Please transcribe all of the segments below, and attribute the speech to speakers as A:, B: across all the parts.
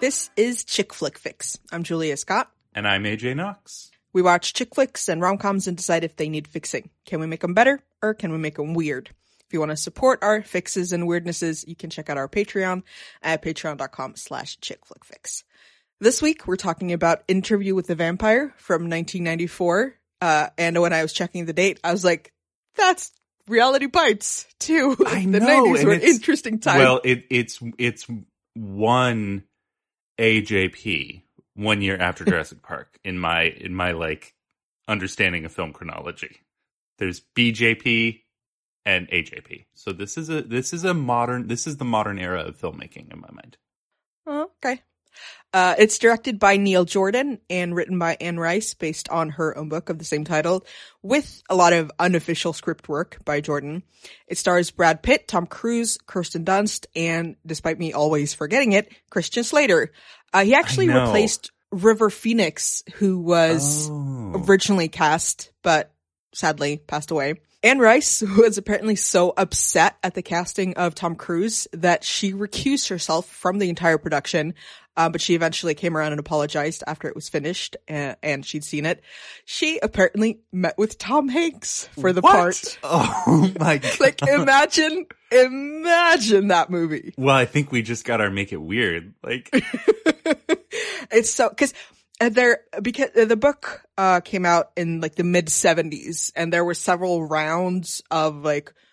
A: This is Chick Flick Fix. I'm Julia Scott.
B: And I'm AJ Knox.
A: We watch chick flicks and rom-coms and decide if they need fixing. Can we make them better, or can we make them weird? If you want to support our fixes and weirdnesses, you can check out our Patreon at patreon.com/chickflickfix. This week, we're talking about Interview with the Vampire from 1994. And when I was checking the date, I was like, that's Reality Bites, too.
B: I
A: the
B: know.
A: 90s were an interesting time.
B: Well, it's one AJP, 1 year after Jurassic Park, in my like understanding of film chronology. There's BJP and AJP. So this is the modern era of filmmaking in my mind.
A: Oh, okay. It's directed by Neil Jordan and written by Anne Rice based on her own book of the same title, with a lot of unofficial script work by Jordan. It stars Brad Pitt, Tom Cruise, Kirsten Dunst, and, despite me always forgetting it, Christian Slater. He actually replaced River Phoenix, who was originally cast, but sadly passed away. Anne Rice was apparently so upset at the casting of Tom Cruise that she recused herself from the entire production, but she eventually came around and apologized after it was finished and she'd seen it. She apparently met with Tom Hanks for the part.
B: Oh my God.
A: Like, imagine that movie.
B: Well, I think we just got our make it weird. Like,
A: it's so, because the book came out in like the mid 70s, and there were several rounds of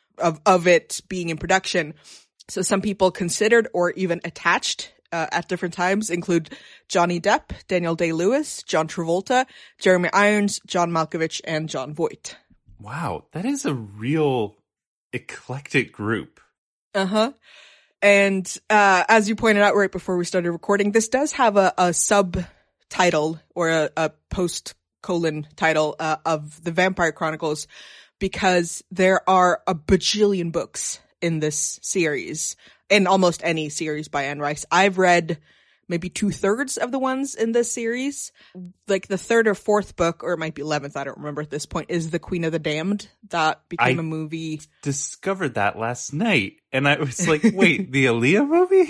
A: it being in production. So some people considered or even attached at different times include Johnny Depp, Daniel Day-Lewis, John Travolta, Jeremy Irons, John Malkovich, and Jon Voight.
B: Wow, that is a real eclectic group.
A: Uh-huh. And as you pointed out right before we started recording, this does have a subtitle or a post-colon title of The Vampire Chronicles, because there are a bajillion books in this series, in almost any series by Anne Rice. I've read maybe 2/3 of the ones in this series. Like the third or fourth book, or it might be 11th, I don't remember at this point, is The Queen of the Damned. That became a movie.
B: Discovered that last night, and I was like, wait, the Aaliyah movie?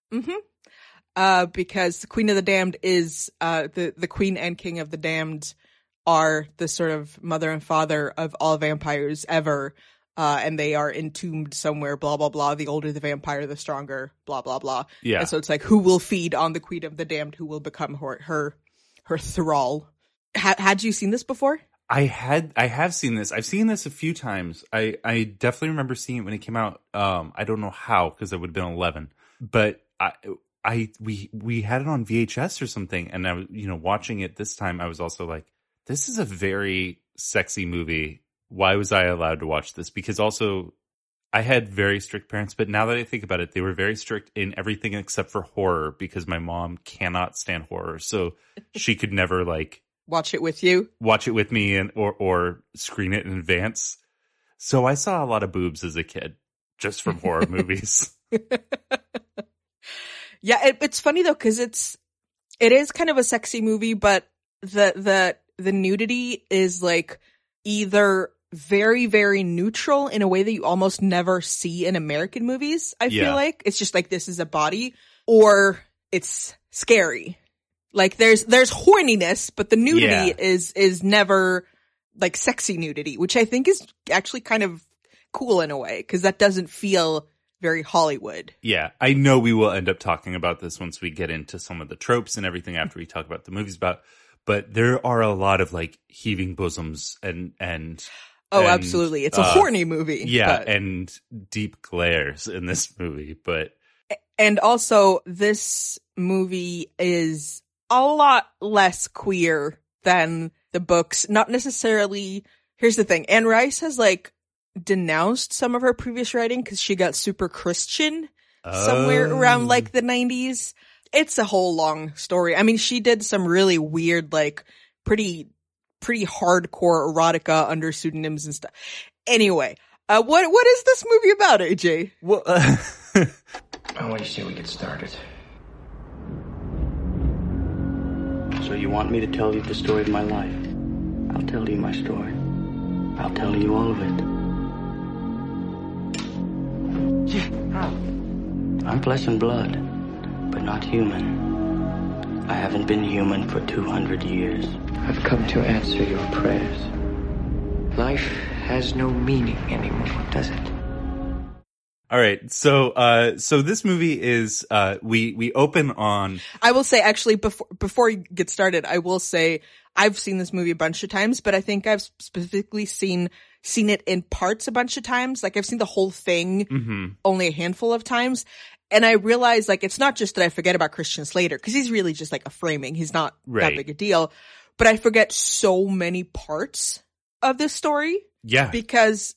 A: Mm-hmm. Because The Queen of the Damned is, the Queen and King of the Damned are the sort of mother and father of all vampires ever. And they are entombed somewhere, blah, blah, blah. The older the vampire, the stronger, blah, blah, blah.
B: Yeah.
A: And so it's like, who will feed on the Queen of the Damned? Who will become her thrall? Had you seen this before?
B: I have seen this. I've seen this a few times. I definitely remember seeing it when it came out. I don't know how, because I would have been 11, but we had it on VHS or something. And I was, watching it this time, I was also like, this is a very sexy movie. Why was I allowed to watch this? Because also I had very strict parents, but now that I think about it, they were very strict in everything except for horror, because my mom cannot stand horror. So she could never
A: watch it with you,
B: watch it with me, and or screen it in advance. So I saw a lot of boobs as a kid just from horror movies.
A: Yeah. It's funny though, cause it is kind of a sexy movie, but the nudity is like either very, very neutral in a way that you almost never see in American movies. I feel like it's just like, this is a body, or it's scary. Like there's horniness, but the nudity is never like sexy nudity, which I think is actually kind of cool in a way, because that doesn't feel very Hollywood. Yeah.
B: I know we will end up talking about this once we get into some of the tropes and everything after we talk about the movies but there are a lot of like heaving bosoms and
A: absolutely. It's a horny movie.
B: Yeah, and deep glares in this movie,
A: and also this movie is a lot less queer than the books. Not necessarily. Here's the thing. Anne Rice has like denounced some of her previous writing because she got super Christian somewhere around like the 90s. It's a whole long story. I mean, she did some really weird, like pretty hardcore erotica under pseudonyms and stuff. Anyway, what is this movie about, AJ?
C: Well, what do you say we get started? So you want me to tell you the story of my life? I'll tell you my story. I'll tell you all of it. How? I'm flesh and blood, but not human. I haven't been human for 200 years.
D: I've come to answer your prayers. Life has no meaning anymore, does it?
B: All right. So this movie is, we open on.
A: I will say, actually, before you get started, I will say I've seen this movie a bunch of times, but I think I've specifically seen it in parts a bunch of times. Like, I've seen the whole thing only a handful of times. And I realize, like, it's not just that I forget about Christian Slater, because he's really just like a framing. He's not that big a deal. But I forget so many parts of this story.
B: Yeah.
A: Because,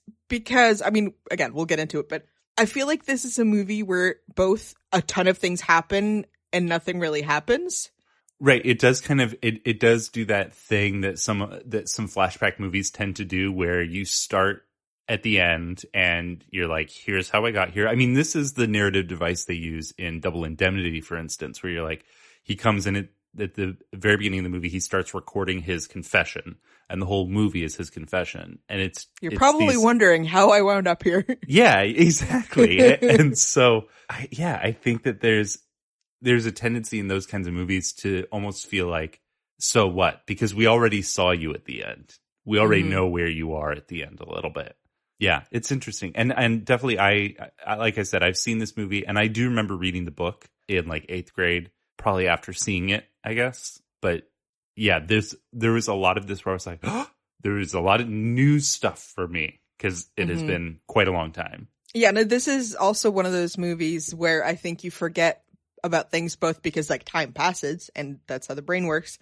A: I mean, again, we'll get into it, but I feel like this is a movie where both a ton of things happen and nothing really happens.
B: Right. It does kind of, it does do that thing that some flashback movies tend to do, where you start at the end and you're like, here's how I got here. I mean, this is the narrative device they use in Double Indemnity, for instance, where you're like, he comes in at the very beginning of the movie, he starts recording his confession, and the whole movie is his confession. And it's
A: probably wondering how I wound up here.
B: Yeah, exactly. And so, I think that there's a tendency in those kinds of movies to almost feel like, so what? Because we already saw you at the end. We already know where you are at the end a little bit. Yeah, it's interesting. And definitely, I like I said, I've seen this movie, and I do remember reading the book in like 8th grade, probably after seeing it, I guess. But yeah, there was a lot of this where I was like, oh, there is a lot of new stuff for me, because it has been quite a long time.
A: Yeah, no, this is also one of those movies where I think you forget about things, both because like time passes and that's how the brain works,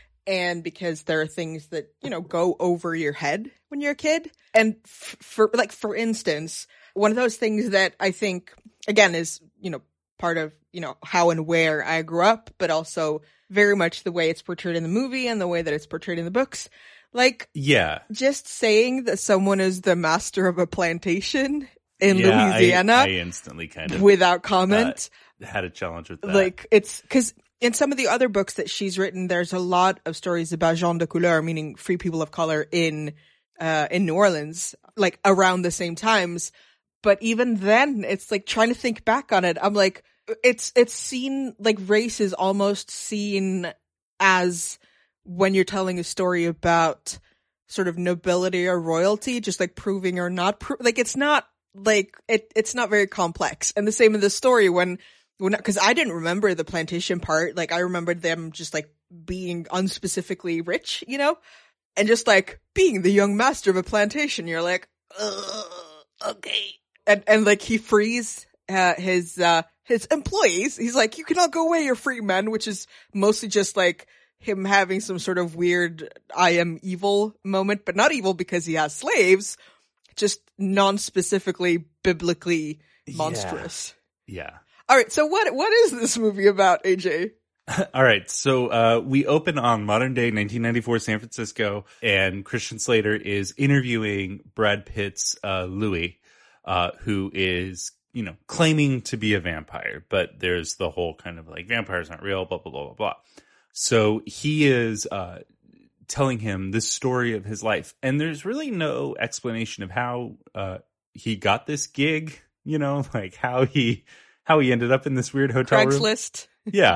A: and because there are things that, you know, go over your head when you're a kid. And for instance, one of those things that I think, again, is, you know, part of, you know, how and where I grew up, but also very much the way it's portrayed in the movie and the way that it's portrayed in the books. Like, yeah, just saying that someone is the master of a plantation in Louisiana,
B: I instantly kind of,
A: without comment,
B: had a challenge with that.
A: Like, it's because in some of the other books that she's written, there's a lot of stories about gens de couleur, meaning free people of color in New Orleans, like around the same times. But even then, it's like trying to think back on it. I'm like, it's seen, like, race is almost seen as when you're telling a story about sort of nobility or royalty, just like proving or not like, it's not like it's not very complex. And the same in the story when because I didn't remember the plantation part. Like, I remembered them just like being unspecifically rich, you know, and just like being the young master of a plantation. You're like, okay. And like, he frees his employees. He's like, you can all go away, you're free men, which is mostly just like him having some sort of weird I am evil moment, but not evil because he has slaves, just non-specifically biblically monstrous.
B: Yeah.
A: All right, so what is this movie about, AJ?
B: All right, so we open on modern day 1994 San Francisco, and Christian Slater is interviewing Brad Pitt's Louis, who is, you know, claiming to be a vampire, but there's the whole kind of like, vampires aren't real, blah, blah, blah, blah, blah. So he is telling him this story of his life, and there's really no explanation of how he got this gig, you know, like how he ended up in this weird hotel room.
A: Craigslist.
B: Yeah.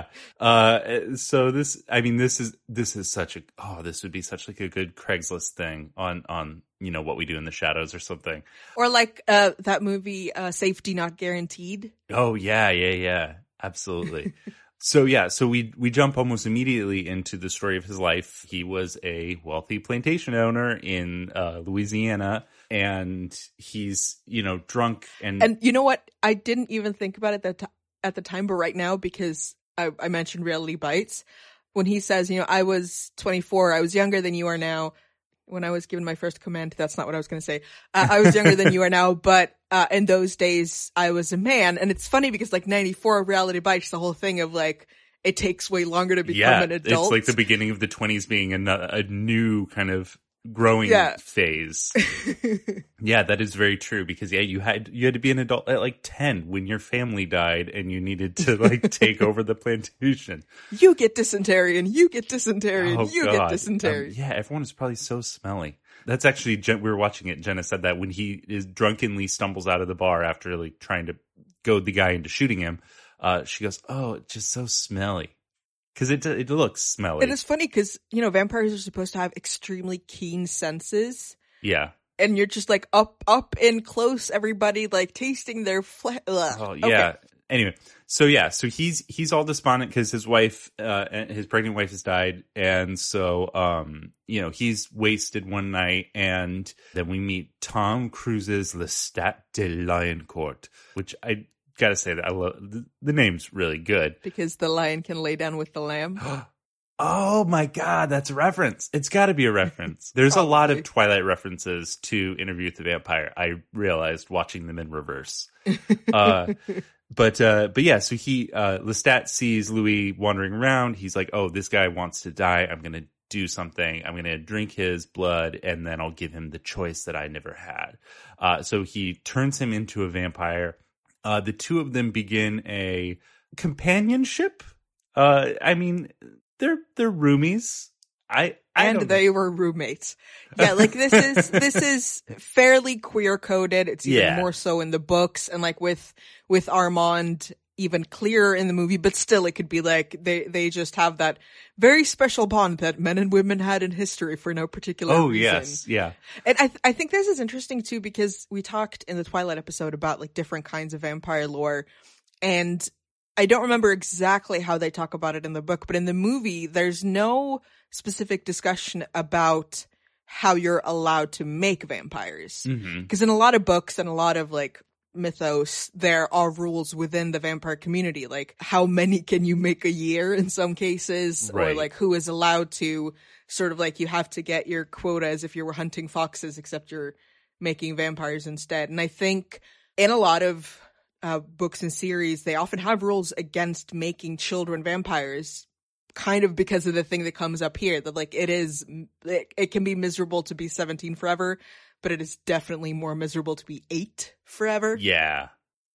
B: So this is such a, this would be such like a good Craigslist thing on, you know, What We Do in the Shadows or something.
A: Or like, that movie, Safety Not Guaranteed.
B: Oh yeah. Absolutely. So we jump almost immediately into the story of his life. He was a wealthy plantation owner in, Louisiana, and he's, you know, drunk and
A: you know what? I didn't even think about it at the time, but right now, because I mentioned Reality Bites, when he says, you know, I was 24, I was younger than you are now. When I was given my first command, that's not what I was going to say. I was younger than you are now, but in those days, I was a man. And it's funny because, like, 94 Reality Bites, the whole thing of, like, it takes way longer to become an adult.
B: It's like the beginning of the 20s being a new kind of growing phase. Yeah, that is very true, because you had to be an adult at like 10 when your family died and you needed to like take over the plantation.
A: You get dysentery and you get dysentery and get dysentery.
B: Yeah, everyone is probably so smelly. That's actually, we were watching it, Jenna said that when he is drunkenly stumbles out of the bar after like trying to goad the guy into shooting him, she goes, oh, it's just so smelly. because it looks smelly.
A: And it's funny because, you know, vampires are supposed to have extremely keen senses.
B: Yeah.
A: And you're just like up in close, everybody like tasting their flesh.
B: Oh, yeah. Okay. Anyway, so he's all despondent because his wife, his pregnant wife has died. And so, you know, he's wasted one night. And then we meet Tom Cruise's Lestat de Lioncourt, which I gotta say that I love. The name's really good.
A: Because the lion can lay down with the lamb.
B: Oh my God, that's a reference. It's got to be a reference. There's a lot of Twilight references to Interview with the Vampire. I realized watching them in reverse. But yeah, so Lestat sees Louis wandering around. He's like, oh, this guy wants to die. I'm going to do something. I'm going to drink his blood and then I'll give him the choice that I never had. So he turns him into a vampire. The two of them begin a companionship. I mean, they're roomies.
A: They were roommates. Yeah, like this is fairly queer coded. It's even more so in the books, and like with Armand even clearer in the movie, but still it could be like they just have that very special bond that men and women had in history for no particular reason.
B: Yes, yeah.
A: And I think this is interesting too because we talked in the Twilight episode about like different kinds of vampire lore, and I don't remember exactly how they talk about it in the book, but in the movie, there's no specific discussion about how you're allowed to make vampires. Because in a lot of books and a lot of like mythos, there are rules within the vampire community, like how many can you make a year in some cases, or like who is allowed to sort of like you have to get your quota as if you were hunting foxes, except you're making vampires instead. And I think in a lot of books and series, they often have rules against making children vampires, kind of because of the thing that comes up here, that like it can be miserable to be 17 forever, but it is definitely more miserable to be 8 forever.
B: Yeah.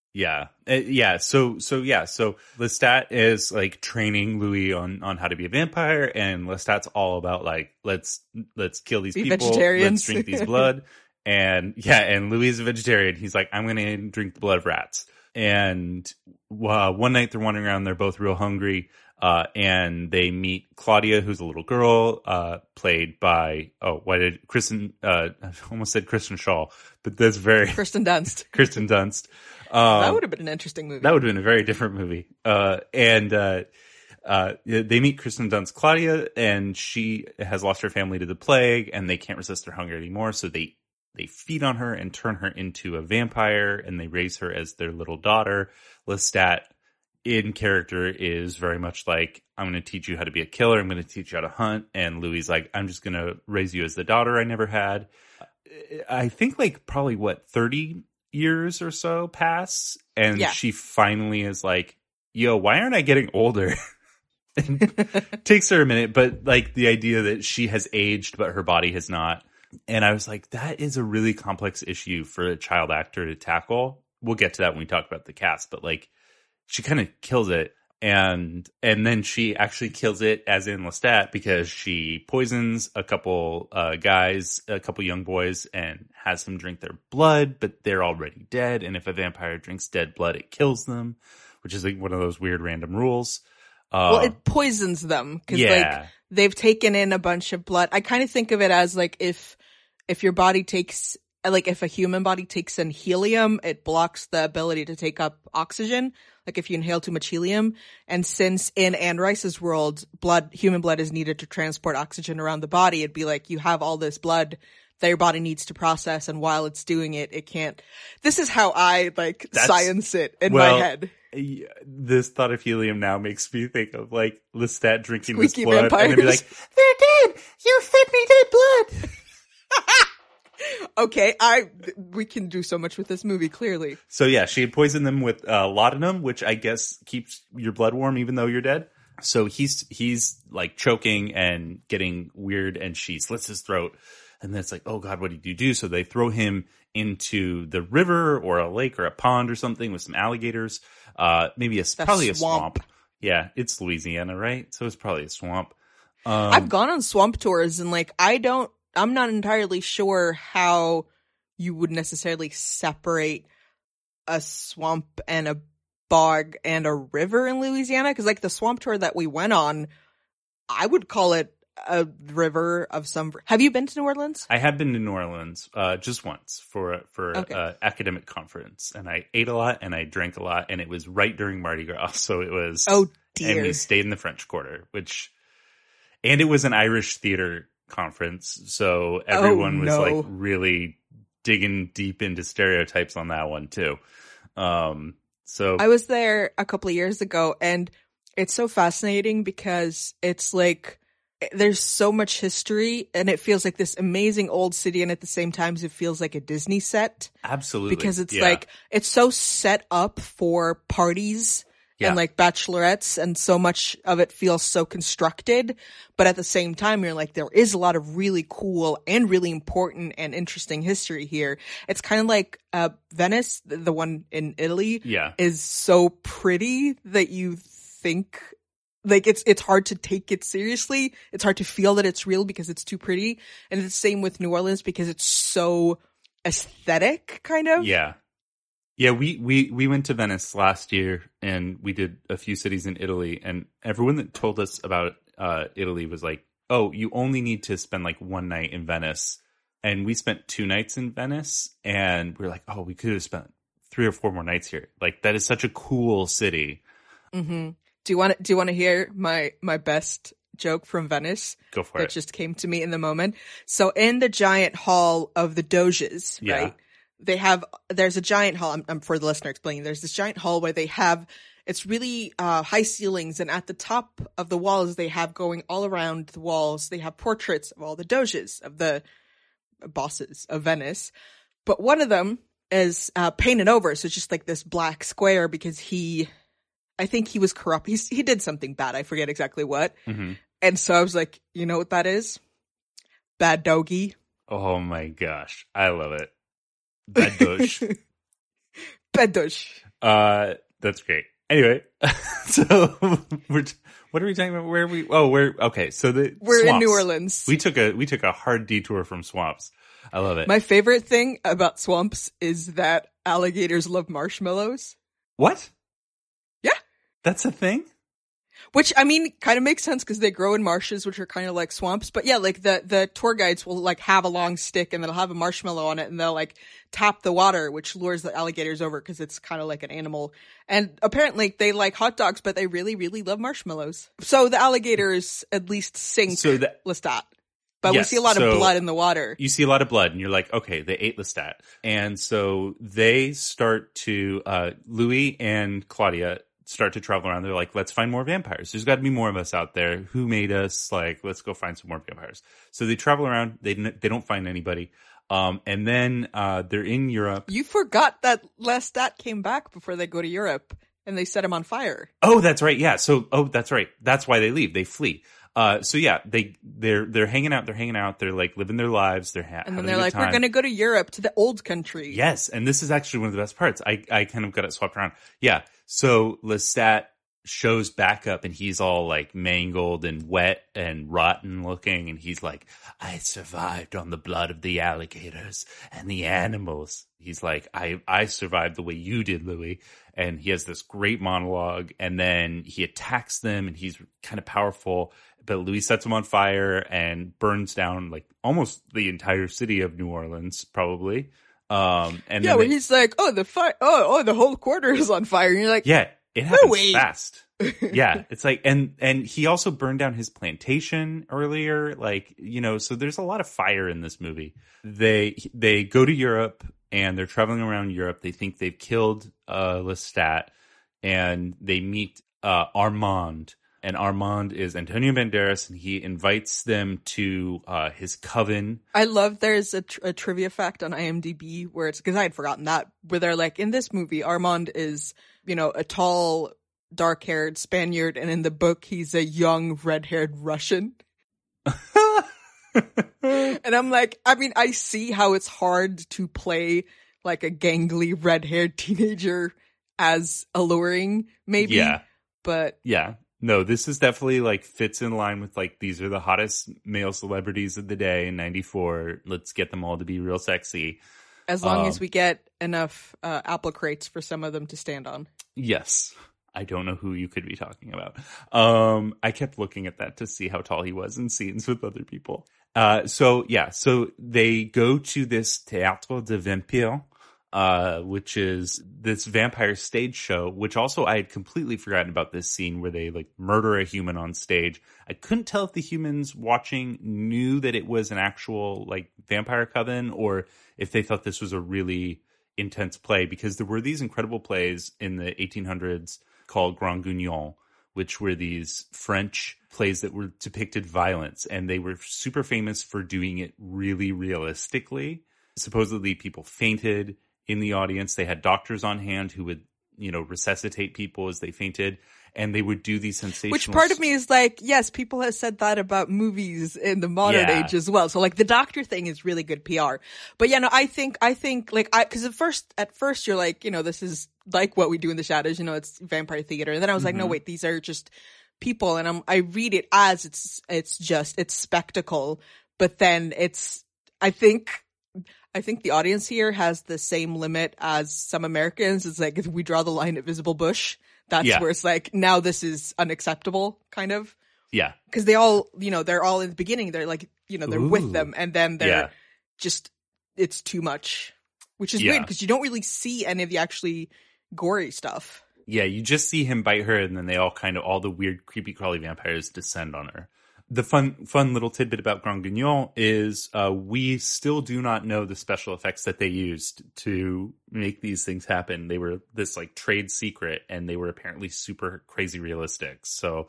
B: So Lestat is like training Louis on how to be a vampire, and Lestat's all about like let's kill these people,
A: vegetarians.
B: Let's drink these blood. And Louis is a vegetarian. He's like, I'm gonna drink the blood of rats. And one night they're wandering around, they're both real hungry, and they meet Claudia, who's a little girl, played by, Kristen, I almost said Kristen Shaw, but that's
A: Kirsten Dunst.
B: Kristen Dunst.
A: That would have been an interesting movie.
B: That would have been a very different movie. They meet Kristen Dunst, Claudia, and she has lost her family to the plague, and they can't resist their hunger anymore, so they feed on her and turn her into a vampire, and they raise her as their little daughter. Lestat, in character, is very much like, I'm going to teach you how to be a killer. I'm going to teach you how to hunt. And Louis like, I'm just going to raise you as the daughter I never had. I think like probably 30 years or so pass. And she finally is like, yo, why aren't I getting older? It takes her a minute, but like the idea that she has aged, but her body has not. And I was like, that is a really complex issue for a child actor to tackle. We'll get to that when we talk about the cast, but like she kind of kills it. And then she actually kills it as in Lestat, because she poisons a couple guys, a couple young boys, and has them drink their blood, but they're already dead. And if a vampire drinks dead blood, it kills them, which is like one of those weird random rules.
A: Well, it poisons them because like they've taken in a bunch of blood. I kind of think of it as like if your body takes, like if a human body takes in helium, it blocks the ability to take up oxygen. Like if you inhale too much helium. And since in Anne Rice's world, human blood is needed to transport oxygen around the body, it'd be like you have all this blood that your body needs to process, and while it's doing it, it can't. This is how I science it in my head.
B: This thought of helium now makes me think of like Lestat drinking
A: Squeaky
B: this blood,
A: vampires.
B: and they'd be like, "They're dead. You fed me dead blood."
A: Okay, we can do so much with this movie, clearly.
B: So yeah, she had poisoned them with laudanum, which I guess keeps your blood warm even though you're dead. So he's like choking and getting weird, and she slits his throat. And then it's like, oh God, what did you do? So they throw him into the river or a lake or a pond or something with some alligators. Maybe probably a swamp. Yeah, it's Louisiana, right? So it's probably a swamp.
A: I've gone on swamp tours, and like I'm not entirely sure how you would necessarily separate a swamp and a bog and a river in Louisiana. Because like the swamp tour that we went on, I would call it a river of some. Have you been to New Orleans?
B: I have been to New Orleans just once for an academic conference, and I ate a lot and I drank a lot, and it was right during Mardi Gras, so it was.
A: Oh dear!
B: And we stayed in the French Quarter, and it was an Irish theater conference, so everyone was like really digging deep into stereotypes on that one too. So
A: I was there a couple of years ago, and it's so fascinating because it's like there's so much history, and it feels like this amazing old city, and at the same time it feels like a Disney set.
B: Absolutely.
A: Because it's like it's so set up for parties and like bachelorettes, and so much of it feels so constructed, but at the same time you're like, there is a lot of really cool and really important and interesting history here. It's kind of like Venice, the one in Italy, is so pretty that you think like it's hard to take it seriously. It's hard to feel that it's real because it's too pretty. And it's the same with New Orleans because it's so aesthetic, kind of.
B: Yeah. Yeah, we went to Venice last year, and we did a few cities in Italy, and everyone that told us about Italy was like, oh, you only need to spend like one night in Venice. And we spent 2 nights in Venice, and we were like, oh, we could have spent 3 or 4 more nights here. Like, that is such a cool city.
A: Mm-hmm. Do you want to hear my best joke from Venice?
B: Go for
A: it. That just came to me in the moment. So in the giant hall of the Doges, right? There's a giant hall. I'm for the listener explaining. There's this giant hall where they have, it's really high ceilings, and at the top of the walls, they have going all around the walls, they have portraits of all the Doges, of the bosses of Venice. But one of them is painted over, so it's just like this black square because I think he was corrupt. He did something bad. I forget exactly what. Mm-hmm. And so I was like, you know what that is? Bad doggy.
B: Oh my gosh. I love it. Bad douche.
A: Bad douche.
B: That's great. Anyway, so what are we talking about? Where are we? Oh, okay. So
A: we're
B: swamps.
A: In New Orleans.
B: We took a hard detour from swamps. I love it.
A: My favorite thing about swamps is that alligators love marshmallows.
B: What?
A: Yeah.
B: That's a thing?
A: Which, I mean, kind of makes sense because they grow in marshes, which are kind of like swamps. But yeah, like the tour guides will like have a long stick and they'll have a marshmallow on it, and they'll like tap the water, which lures the alligators over because it's kind of like an animal. And apparently they like hot dogs, but they really, really love marshmallows. So the alligators at least sink Lestat. But we see a lot of blood in the water.
B: You see a lot of blood, and you're like, okay, they ate Lestat. And so they start to, Louis and Claudia start to travel around. They're like, let's find more vampires. There's got to be more of us out there. Who made us? Like, let's go find some more vampires. So they travel around. They don't find anybody. And then they're in Europe.
A: You forgot that Lestat came back before they go to Europe, and they set him on fire.
B: Oh, that's right. Yeah. So, that's right. That's why they leave. They flee. So yeah, they're hanging out. They're like living their lives.
A: And then they're like, we're going to go to Europe, to the old country.
B: Yes. And this is actually one of the best parts. I kind of got it swapped around. Yeah. So Lestat shows back up, and he's all like mangled and wet and rotten looking. And he's like, I survived on the blood of the alligators and the animals. He's like, I survived the way you did, Louis. And he has this great monologue, and then he attacks them, and he's kind of powerful. But Louis sets him on fire and burns down like almost the entire city of New Orleans, probably. And
A: yeah, where he's like, oh, the fire, the whole quarter is on fire. And you're like,
B: yeah, it happens fast. Yeah, it's like, and he also burned down his plantation earlier. Like, so there's a lot of fire in this movie. They go to Europe, and they're traveling around Europe. They think they've killed Lestat, and they meet Armand. And Armand is Antonio Banderas, and he invites them to his coven.
A: I love there's a trivia fact on IMDb where it's, because I had forgotten that, where they're like, in this movie, Armand is, a tall, dark-haired Spaniard, and in the book, he's a young, red-haired Russian. And I'm like, I mean, I see how it's hard to play like a gangly, red-haired teenager as alluring, maybe.
B: Yeah.
A: But
B: yeah. No, this is definitely like fits in line with like, these are the hottest male celebrities of the day in 94. Let's get them all to be real sexy.
A: As long as we get apple crates for some of them to stand on.
B: Yes. I don't know who you could be talking about. I kept looking at that to see how tall he was in scenes with other people. So they go to this Théâtre des Vampires, which is this vampire stage show, which also I had completely forgotten about this scene where they like murder a human on stage. I couldn't tell if the humans watching knew that it was an actual like vampire coven or if they thought this was a really intense play, because there were these incredible plays in the 1800s called Grand Guignol, which were these French plays that were depicted violence, and they were super famous for doing it really realistically. Supposedly people fainted in the audience. They had doctors on hand who would, resuscitate people as they fainted, and they would do these sensational...
A: Which part of me is like, yes, people have said that about movies in the modern age as well. So like the doctor thing is really good PR. But yeah, no, I think like, because at first you're like, this is like what we do in the shadows, it's vampire theater. And then I was like, no, wait, these are just people. And I read it as it's spectacle. But then I think the audience here has the same limit as some Americans. It's like, if we draw the line at Visible Bush, that's where it's like, now this is unacceptable, kind of.
B: Yeah.
A: Because they all, they're all in the beginning, they're like, they're with them, and then they're just, it's too much. Which is weird, because you don't really see any of the actually gory stuff.
B: Yeah, you just see him bite her, and then they all the weird, creepy, crawly vampires descend on her. The fun little tidbit about Grand Guignol is we still do not know the special effects that they used to make these things happen. They were this like trade secret, and they were apparently super crazy realistic. So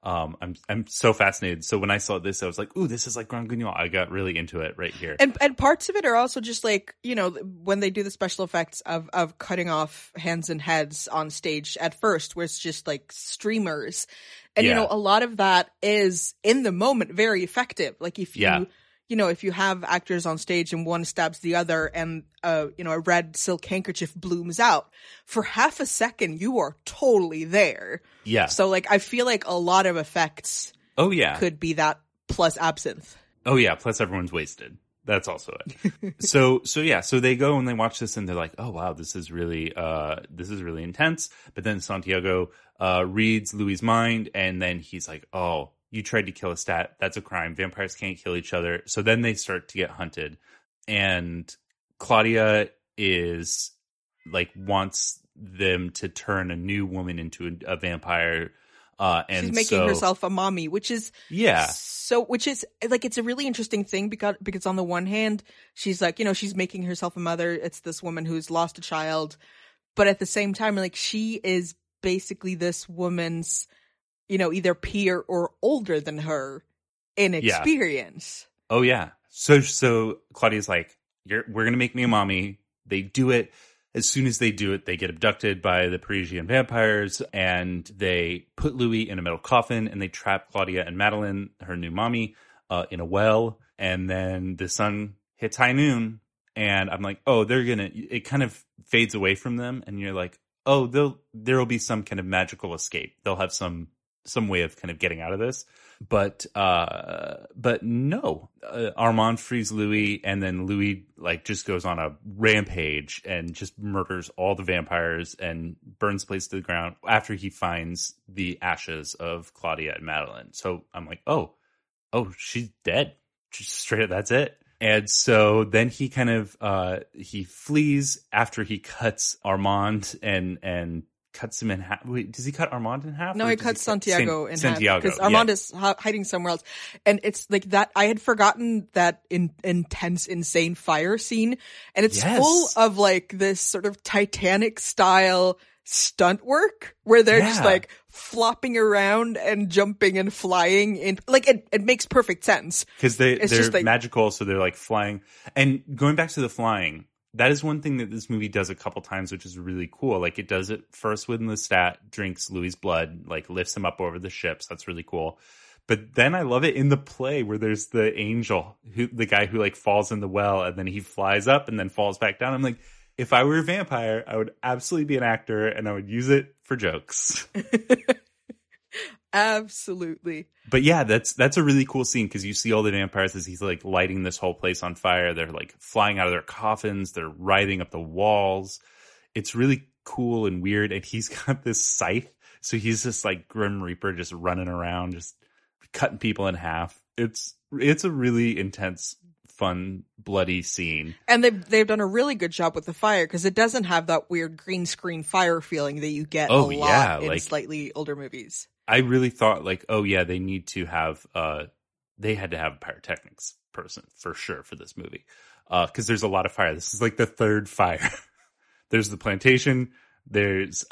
B: I'm so fascinated. So when I saw this, I was like, ooh, this is like Grand Guignol. I got really into it right here.
A: And parts of it are also just like, when they do the special effects of cutting off hands and heads on stage at first, where it's just like streamers. And, a lot of that is in the moment very effective. Like if you, if you have actors on stage and one stabs the other and, a red silk handkerchief blooms out, for half a second, you are totally there.
B: Yeah.
A: So like, I feel like a lot of effects could be that plus absinthe.
B: Oh yeah. Plus everyone's wasted. That's also it. So they go and they watch this and they're like, oh wow, this is really intense. But then Santiago, reads Louis' mind, and then he's like, oh, you tried to kill a stat. That's a crime. Vampires can't kill each other. So then they start to get hunted, and Claudia is like, wants them to turn a new woman into a vampire. And
A: she's making herself a mommy, which is like, it's a really interesting thing because on the one hand, she's like, she's making herself a mother. It's this woman who's lost a child, but at the same time, like, she is basically this woman's, either peer or older than her in experience.
B: Oh yeah. So Claudia's like, we're going to make me a mommy. They do it. As soon as they do it, they get abducted by the Parisian vampires, and they put Louis in a metal coffin, and they trap Claudia and Madeline, her new mommy, in a well. And then the sun hits high noon, and I'm like, oh, it kind of fades away from them. And you're like, oh, there'll be some kind of magical escape. They'll have some way of kind of getting out of this. But no, Armand frees Louis, and then Louis like just goes on a rampage and just murders all the vampires and burns the place to the ground after he finds the ashes of Claudia and Madeline. So I'm like, oh, she's dead. Just straight up, that's it. And so then he kind of he flees after he cuts Armand and cuts him in half. Wait, does he cut Armand in half?
A: No, he cuts Santiago in half because Armand is hiding somewhere else. And it's like that. I had forgotten that intense, insane fire scene, and it's full of like this sort of Titanic style stunt work where they're just like flopping around and jumping and flying in. Like it makes perfect sense
B: because they're just like magical, so they're like flying. And going back to the flying, that is one thing that this movie does a couple times, which is really cool. Like, it does it first when Lestat drinks Louis' blood, like lifts him up over the ships. That's really cool. But then I love it in the play where there's the angel, the guy who like falls in the well, and then he flies up and then falls back down. I'm like, if I were a vampire, I would absolutely be an actor, and I would use it for jokes.
A: Absolutely.
B: But yeah, that's a really cool scene because you see all the vampires as he's like lighting this whole place on fire. They're like flying out of their coffins. They're writhing up the walls. It's really cool and weird. And he's got this scythe. So he's just like Grim Reaper, just running around, just cutting people in half. It's a really intense, fun, bloody scene.
A: And they've done a really good job with the fire because it doesn't have that weird green screen fire feeling that you get a lot in slightly older movies.
B: I really thought like, oh yeah, they need to have they had to have a pyrotechnics person for sure for this movie. Because there's a lot of fire. This is like the third fire. There's the plantation, there's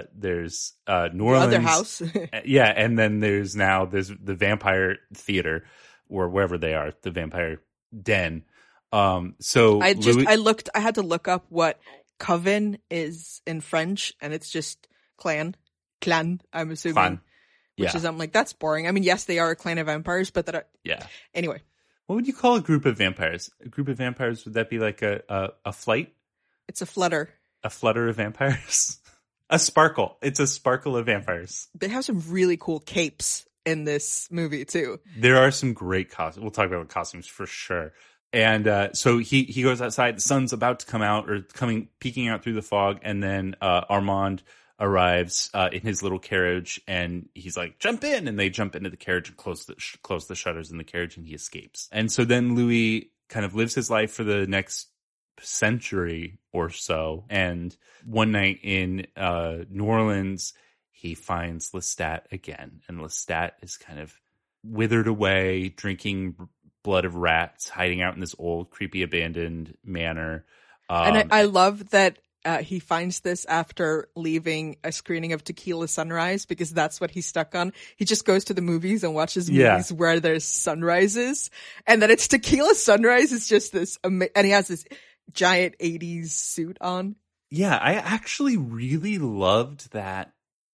B: New Orleans.
A: Other house.
B: Yeah, and then there's the vampire theater or wherever they are, the vampire den. So
A: I had to look up what coven is in French, and it's just clan, I'm assuming.
B: Clan.
A: Which is, I'm like, that's boring. I mean, yes, they are a clan of vampires, but
B: yeah.
A: Anyway.
B: What would you call a group of vampires? A group of vampires, would that be like a flight?
A: It's a flutter.
B: A flutter of vampires? A sparkle. It's a sparkle of vampires.
A: They have some really cool capes in this movie, too.
B: There are some great costumes. We'll talk about costumes for sure. And so he goes outside. The sun's about to come out or peeking out through the fog. And then Armand arrives in his little carriage, and he's like, jump in, and they jump into the carriage and close the shutters in the carriage, and he escapes. And so then Louis kind of lives his life for the next century or so, and one night in New Orleans he finds Lestat again, and Lestat is kind of withered away, drinking blood of rats, hiding out in this old creepy abandoned manor.
A: And I love that he finds this after leaving a screening of Tequila Sunrise, because that's what he's stuck on. He just goes to the movies and watches movies where there's sunrises, and then it's Tequila Sunrise is just this, and he has this giant 80s suit on.
B: Yeah, I actually really loved that.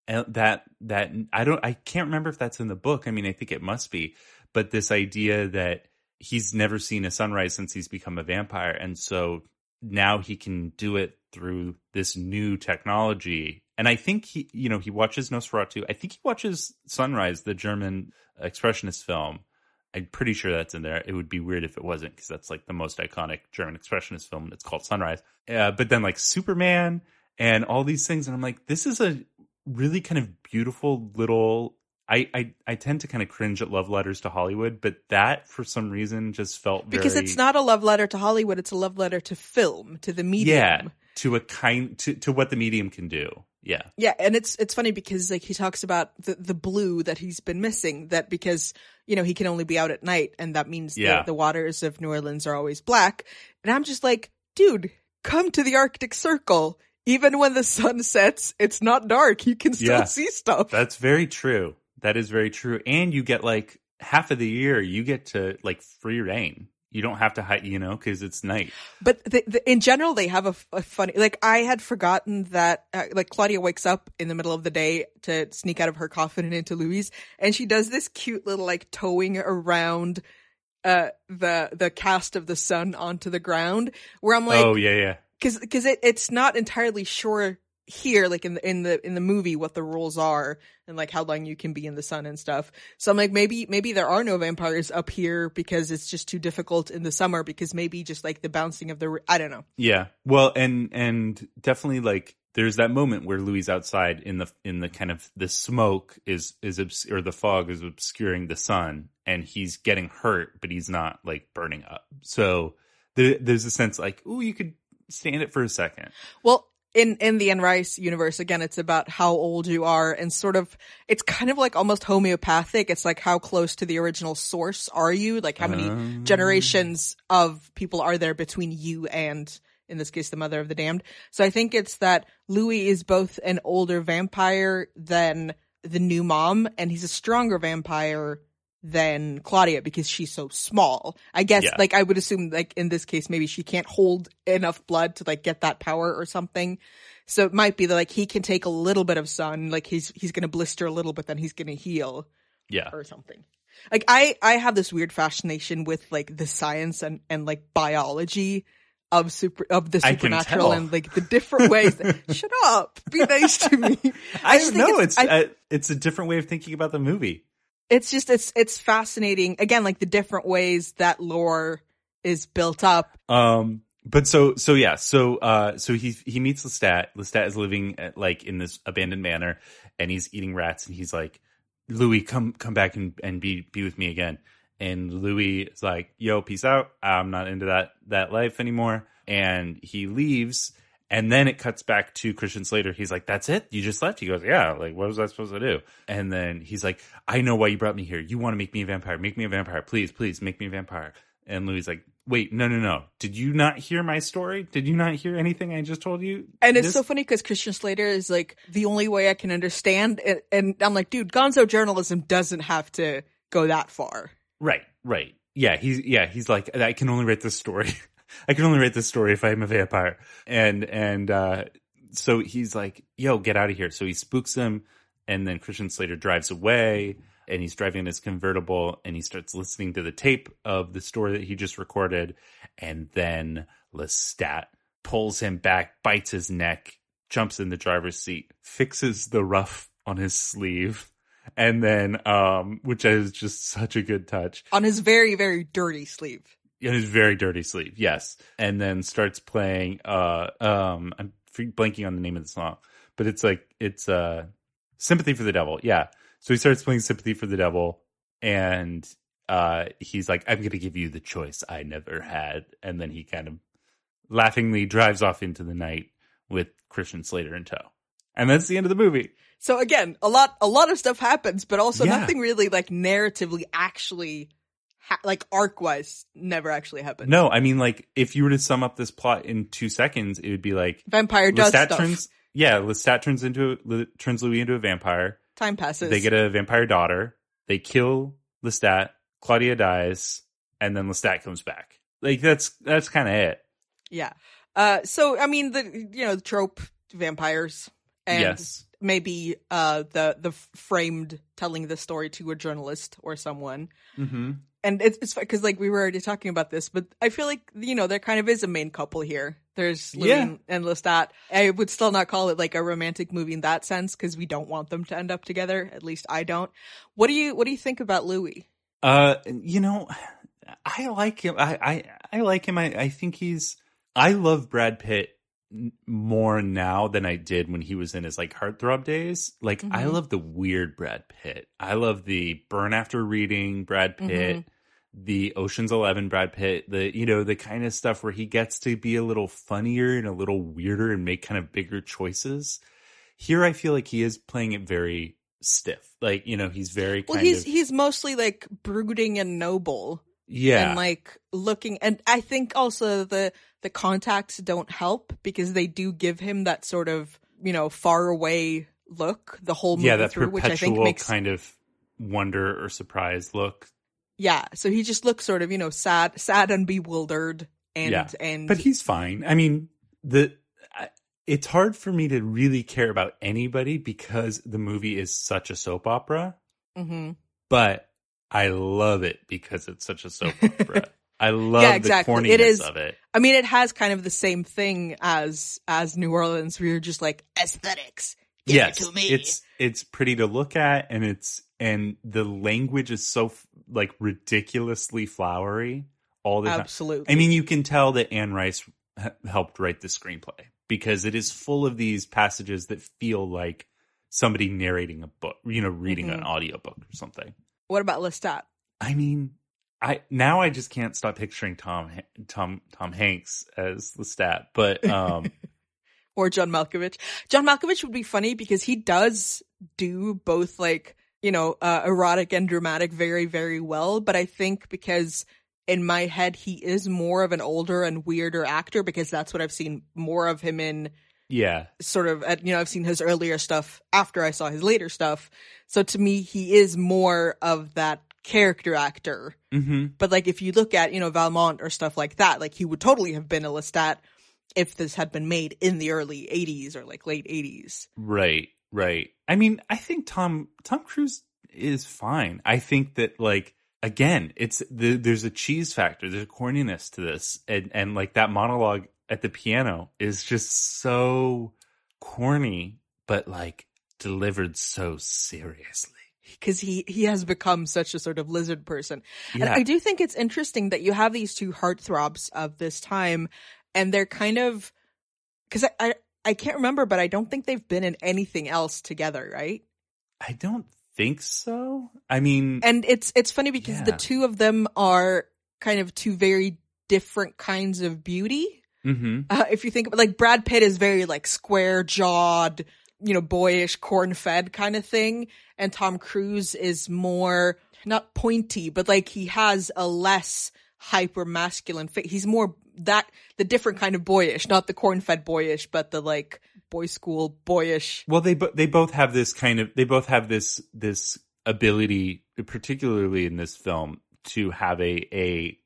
B: I can't remember if that's in the book. I mean, I think it must be, but this idea that he's never seen a sunrise since he's become a vampire, and so now he can do it through this new technology. And I think he watches Nosferatu. I think he watches Sunrise, the German expressionist film. I'm pretty sure that's in there. It would be weird if it wasn't, because that's like the most iconic German expressionist film. It's called Sunrise. But then like Superman and all these things. And I'm like, this is a really kind of beautiful little, I tend to kind of cringe at love letters to Hollywood, but that for some reason just felt
A: because it's not a love letter to Hollywood. It's a love letter to film, to the medium.
B: Yeah. To what the medium can do. Yeah.
A: Yeah. And it's funny because like he talks about the blue that he's been missing, that because, he can only be out at night, and that means the waters of New Orleans are always black. And I'm just like, dude, come to the Arctic Circle. Even when the sun sets, it's not dark. You can still see stuff.
B: That's very true. That is very true. And you get like half of the year, you get to like free reign. You don't have to hide, because it's night.
A: But in general, they have a funny, like I had forgotten that like Claudia wakes up in the middle of the day to sneak out of her coffin and into Louis, and she does this cute little like towing around the cast of the sun onto the ground, where I'm like,
B: oh yeah.
A: Because it's not entirely sure here, like in the movie, what the rules are and like how long you can be in the sun and stuff. So I'm like, maybe there are no vampires up here because it's just too difficult in the summer, because maybe just like the bouncing of I don't know.
B: Yeah. Well, and definitely like there's that moment where Louis outside in the kind of the smoke or the fog is obscuring the sun, and he's getting hurt, but he's not like burning up. So there's a sense like, ooh, you could stand it for a second.
A: Well, in the Anne Rice universe, again, it's about how old you are, and sort of, it's kind of like almost homeopathic. It's like, how close to the original source are you? Like, how many generations of people are there between you and, in this case, the mother of the damned? So I think it's that Louis is both an older vampire than the new mom, and he's a stronger vampire than Claudia because she's so small. I guess, like, I would assume, like, in this case, maybe she can't hold enough blood to, like, get that power or something. So it might be that, like, he can take a little bit of sun, like, he's gonna blister a little bit, then he's gonna heal.
B: Yeah.
A: Or something. Like, I have this weird fascination with, like, the science and like, biology of the
B: I can
A: supernatural
B: tell.
A: and like the different ways. Shut up! Be nice to me.
B: I
A: just
B: don't
A: think
B: know. It's a different way of thinking about the movie.
A: It's just it's fascinating. Again, like the different ways that lore is built up.
B: But so he meets Lestat. Lestat is living at, like, in this abandoned manor, and he's eating rats, and he's like, Louis, come back and be with me again. And Louis is like, yo, peace out. I'm not into that life anymore. And he leaves. And then it cuts back to Christian Slater. He's like, that's it? You just left? He goes, yeah. Like, what was I supposed to do? And then he's like, I know why you brought me here. You want to make me a vampire. Make me a vampire. Please, make me a vampire. And Louis is like, wait, no. Did you not hear my story? Did you not hear anything I just told you?
A: And it's so funny because Christian Slater is like, the only way I can understand it. And I'm like, dude, gonzo journalism doesn't have to go that far.
B: Right. Yeah, he's like, I can only write this story. I can only write this story if I'm a vampire. And so he's like, yo, get out of here. So he spooks him, and then Christian Slater drives away, and he's driving in his convertible, and he starts listening to the tape of the story that he just recorded. And then Lestat pulls him back, bites his neck, jumps in the driver's seat, fixes the rough on his sleeve. And then, which is just such a good touch.
A: On his very, very dirty sleeve.
B: In his very dirty sleeve, yes. And then starts playing, I'm blanking on the name of the song, but it's Sympathy for the Devil. Yeah. So he starts playing Sympathy for the Devil, and he's like, I'm going to give you the choice I never had. And then he kind of laughingly drives off into the night with Christian Slater in tow. And that's the end of the movie.
A: So again, a lot of stuff happens, but also nothing really like narratively actually like arc-wise never actually happened.
B: No, I mean, like, if you were to sum up this plot in 2 seconds, it would be like
A: vampire does stuff.
B: Lestat turns Louis into a vampire.
A: Time passes.
B: They get a vampire daughter. They kill Lestat. Claudia dies, and then Lestat comes back. Like, that's kind of it.
A: Yeah. So I mean, the trope vampires, and
B: yes,
A: maybe the framed telling the story to a journalist or someone.
B: Mm-hmm.
A: And it's because, like, we were already talking about this, but I feel like, there kind of is a main couple here. There's Louis and Lestat. I would still not call it like a romantic movie in that sense, because we don't want them to end up together. At least I don't. What do you think about Louis?
B: I like him. I like him. I think I love Brad Pitt more now than I did when he was in his, like, heartthrob days. Like, I love the weird Brad Pitt. I love the Burn After Reading Brad Pitt, the Ocean's 11 Brad Pitt, the kind of stuff where he gets to be a little funnier and a little weirder and make kind of bigger choices. Here, I feel like he is playing it very stiff. Like, he's very
A: he's mostly like brooding and noble.
B: Yeah.
A: And like looking, and I think also the contacts don't help, because they do give him that sort of, far away look the whole movie
B: that
A: through, which I think makes
B: kind of wonder or surprise look.
A: Yeah. So he just looks sort of, sad and bewildered, and
B: but he's fine. I mean, it's hard for me to really care about anybody because the movie is such a soap opera.
A: Mm-hmm.
B: But I love it because it's such a soap opera. I love the corniness of it.
A: I mean, it has kind of the same thing as New Orleans, where you're just like, aesthetics. Give it to me.
B: It's pretty to look at, and the language is so like ridiculously flowery all the time.
A: Absolutely.
B: I mean, you can tell that Anne Rice helped write the screenplay, because it is full of these passages that feel like somebody narrating a book, reading an audiobook or something.
A: What about Lestat?
B: I mean, I just can't stop picturing Tom Hanks as Lestat, but
A: or John Malkovich. John Malkovich would be funny because he does do both, like, erotic and dramatic very, very well. But I think because in my head he is more of an older and weirder actor, because that's what I've seen more of him in.
B: Yeah.
A: Sort of, I've seen his earlier stuff after I saw his later stuff. So to me, he is more of that character actor.
B: Mm-hmm.
A: But like, if you look at, Valmont or stuff like that, like, he would totally have been a Lestat if this had been made in the early 80s or like late 80s.
B: Right. I mean, I think Tom Cruise is fine. I think that, like, again, there's a cheese factor. There's a corniness to this. And like that monologue at the piano is just so corny, but like delivered so seriously.
A: Because he has become such a sort of lizard person. And
B: Yeah.
A: I do think it's interesting that you have these two heartthrobs of this time, and they're kind of, because I can't remember, but I don't think they've been in anything else together, right?
B: I don't think so. I mean,
A: And it's funny because the
B: Yeah.
A: two of them are kind of two very different kinds of beauty.
B: mhm.
A: If you think about, like, Brad Pitt is very like square jawed, boyish, corn fed kind of thing, and Tom Cruise is more not pointy, but like he has a less hyper masculine face. He's more the different kind of boyish, not the corn fed boyish, but the like boy school boyish.
B: Well, they both have this this ability, particularly in this film, to have a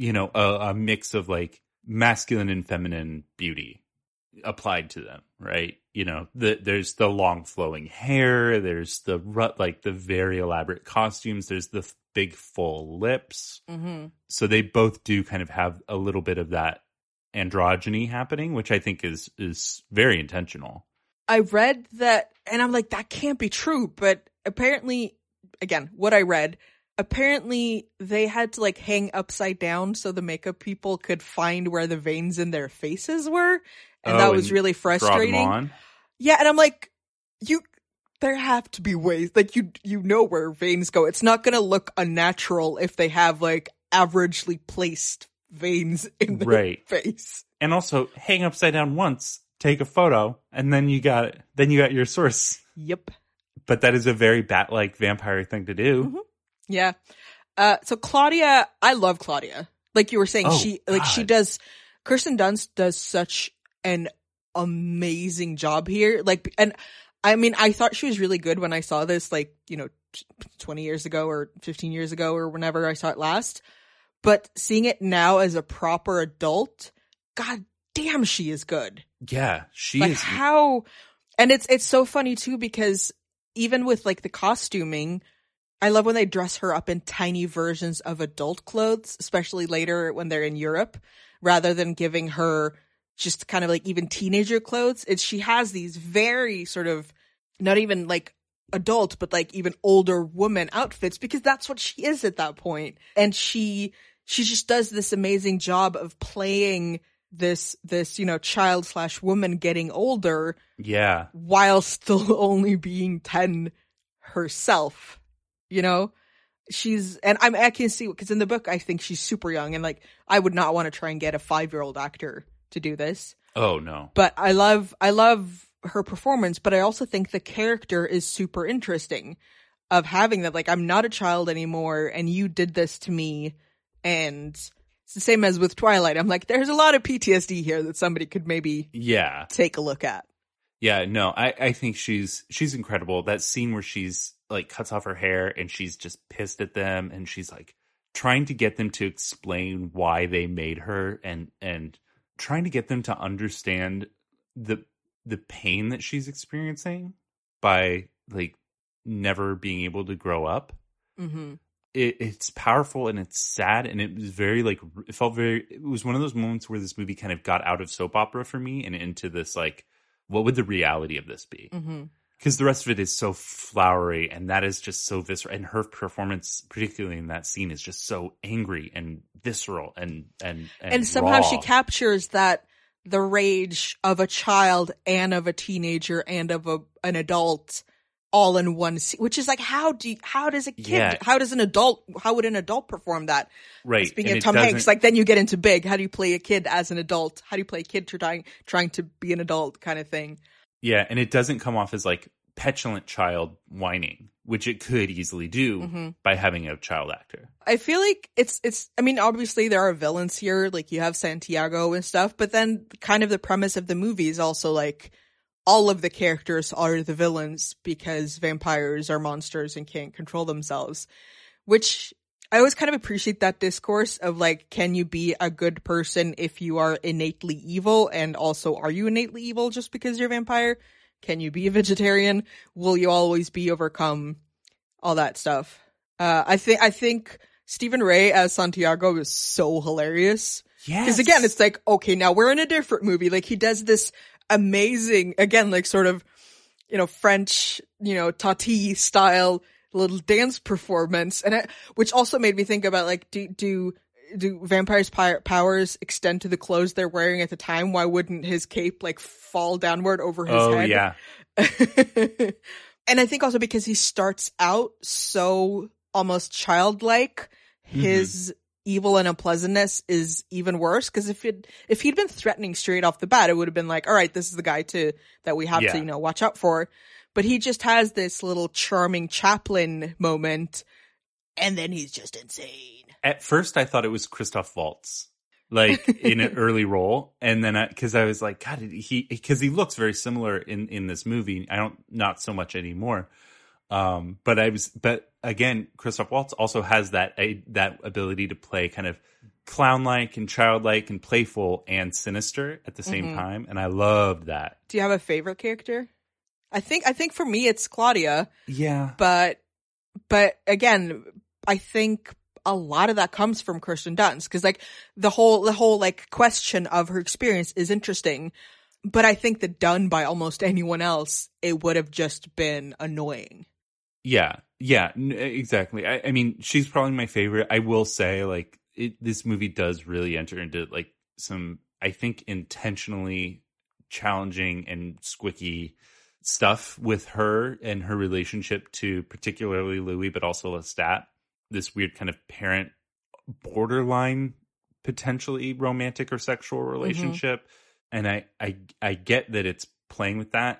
B: mix of like masculine and feminine beauty applied to them, right? There's the long flowing hair, there's the very elaborate costumes, there's the big full lips.
A: Mm-hmm.
B: So they both do kind of have a little bit of that androgyny happening, which I think is very intentional.
A: I read that, and I'm like, that can't be true. But apparently, again, what I read, apparently they had to like hang upside down so the makeup people could find where the veins in their faces were. And that was really
B: Draw them
A: frustrating.
B: on.
A: Yeah, and I'm like, there have to be ways, like you know where veins go. It's not gonna look unnatural if they have like averagely placed veins in their
B: Right.
A: face.
B: And also hang upside down once, take a photo, and then you got your source.
A: Yep.
B: But that is a very bat-like vampire thing to do.
A: Mhm. Yeah. So Claudia, I love Claudia. Like you were saying,
B: Oh,
A: she
B: God.
A: does, Kirsten Dunst does such an amazing job here. Like, and I mean, I thought she was really good when I saw this, like, 20 years ago or 15 years ago or whenever I saw it last. But seeing it now as a proper adult, god damn, she is good.
B: Yeah, she
A: Like
B: is.
A: how, and it's so funny too, because even with like the costuming, I love when they dress her up in tiny versions of adult clothes, especially later when they're in Europe, rather than giving her just kind of like even teenager clothes. She has these very sort of not even like adult, but like even older woman outfits, because that's what she is at that point. And she just does this amazing job of playing this child / woman getting older
B: Yeah.
A: while still only being 10 herself. I can see, because in the book I think she's super young, and like I would not want to try and get a 5-year-old actor to do this.
B: Oh, no.
A: But I love her performance, but I also think the character is super interesting of having that, like, I'm not a child anymore and you did this to me. And it's the same as with Twilight. I'm like, there's a lot of PTSD here that somebody could maybe
B: Yeah.
A: take a look at.
B: Yeah, no, I think she's incredible. That scene where she's like cuts off her hair and she's just pissed at them, and she's like trying to get them to explain why they made her, and trying to get them to understand the pain that she's experiencing by like never being able to grow up.
A: Mm-hmm.
B: It's powerful and it's sad, and it was very like it was one of those moments where this movie kind of got out of soap opera for me and into this like, what would the reality of this be?
A: Mm-hmm.
B: Because the rest of it is so flowery, and that is just so visceral. And her performance, particularly in that scene, is just so angry and visceral and
A: somehow
B: raw.
A: she captures that the rage of a child and of a teenager and of an adult all in one scene, which is like, how does a kid,
B: Yeah.
A: how would an adult perform that?
B: Right.
A: Speaking
B: And
A: of
B: it
A: Tom Hanks,
B: doesn't-
A: like then you get into Big. How do you play a kid as an adult? How do you play a kid trying to be an adult kind of thing?
B: Yeah, and it doesn't come off as like petulant child whining, which it could easily do
A: Mm-hmm.
B: by having a child actor.
A: I feel like it's, I mean, obviously there are villains here, like you have Santiago and stuff, but then kind of the premise of the movie is also like all of the characters are the villains because vampires are monsters and can't control themselves, which I always kind of appreciate that discourse of like, can you be a good person if you are innately evil? And also, are you innately evil just because you're a vampire? Can you be a vegetarian? Will you always be overcome? All that stuff. I think Stephen Ray as Santiago is so hilarious.
B: Yes.
A: Because again, it's like, okay, now we're in a different movie. Like he does this amazing, again, like sort of, French, Tati style little dance performance. And which also made me think about like, do vampires' powers extend to the clothes they're wearing at the time? Why wouldn't his cape like fall downward over his head?
B: Oh, yeah.
A: And I think also because he starts out so almost childlike, his evil and unpleasantness is even worse. Because if he'd been threatening straight off the bat, it would have been like, all right, this is the guy that we have to, watch out for. But he just has this little charming Chaplin moment, and then he's just insane.
B: At first, I thought it was Christoph Waltz, like in an early role, and then because I was like, God, because he looks very similar in this movie. Not so much anymore. But again, Christoph Waltz also has that ability to play kind of clown-like and childlike and playful and sinister at the same time, and I loved that.
A: Do you have a favorite character? I think for me it's Claudia.
B: Yeah,
A: but again, I think a lot of that comes from Kirsten Dunst, because like the whole like question of her experience is interesting, but I think that done by almost anyone else, it would have just been annoying.
B: Yeah, exactly. I mean, she's probably my favorite. I will say, like, this movie does really enter into like some, I think, intentionally challenging and squicky stuff with her and her relationship to particularly Louis, but also Lestat. This weird kind of parent borderline, potentially romantic or sexual relationship. And I get that it's playing with that.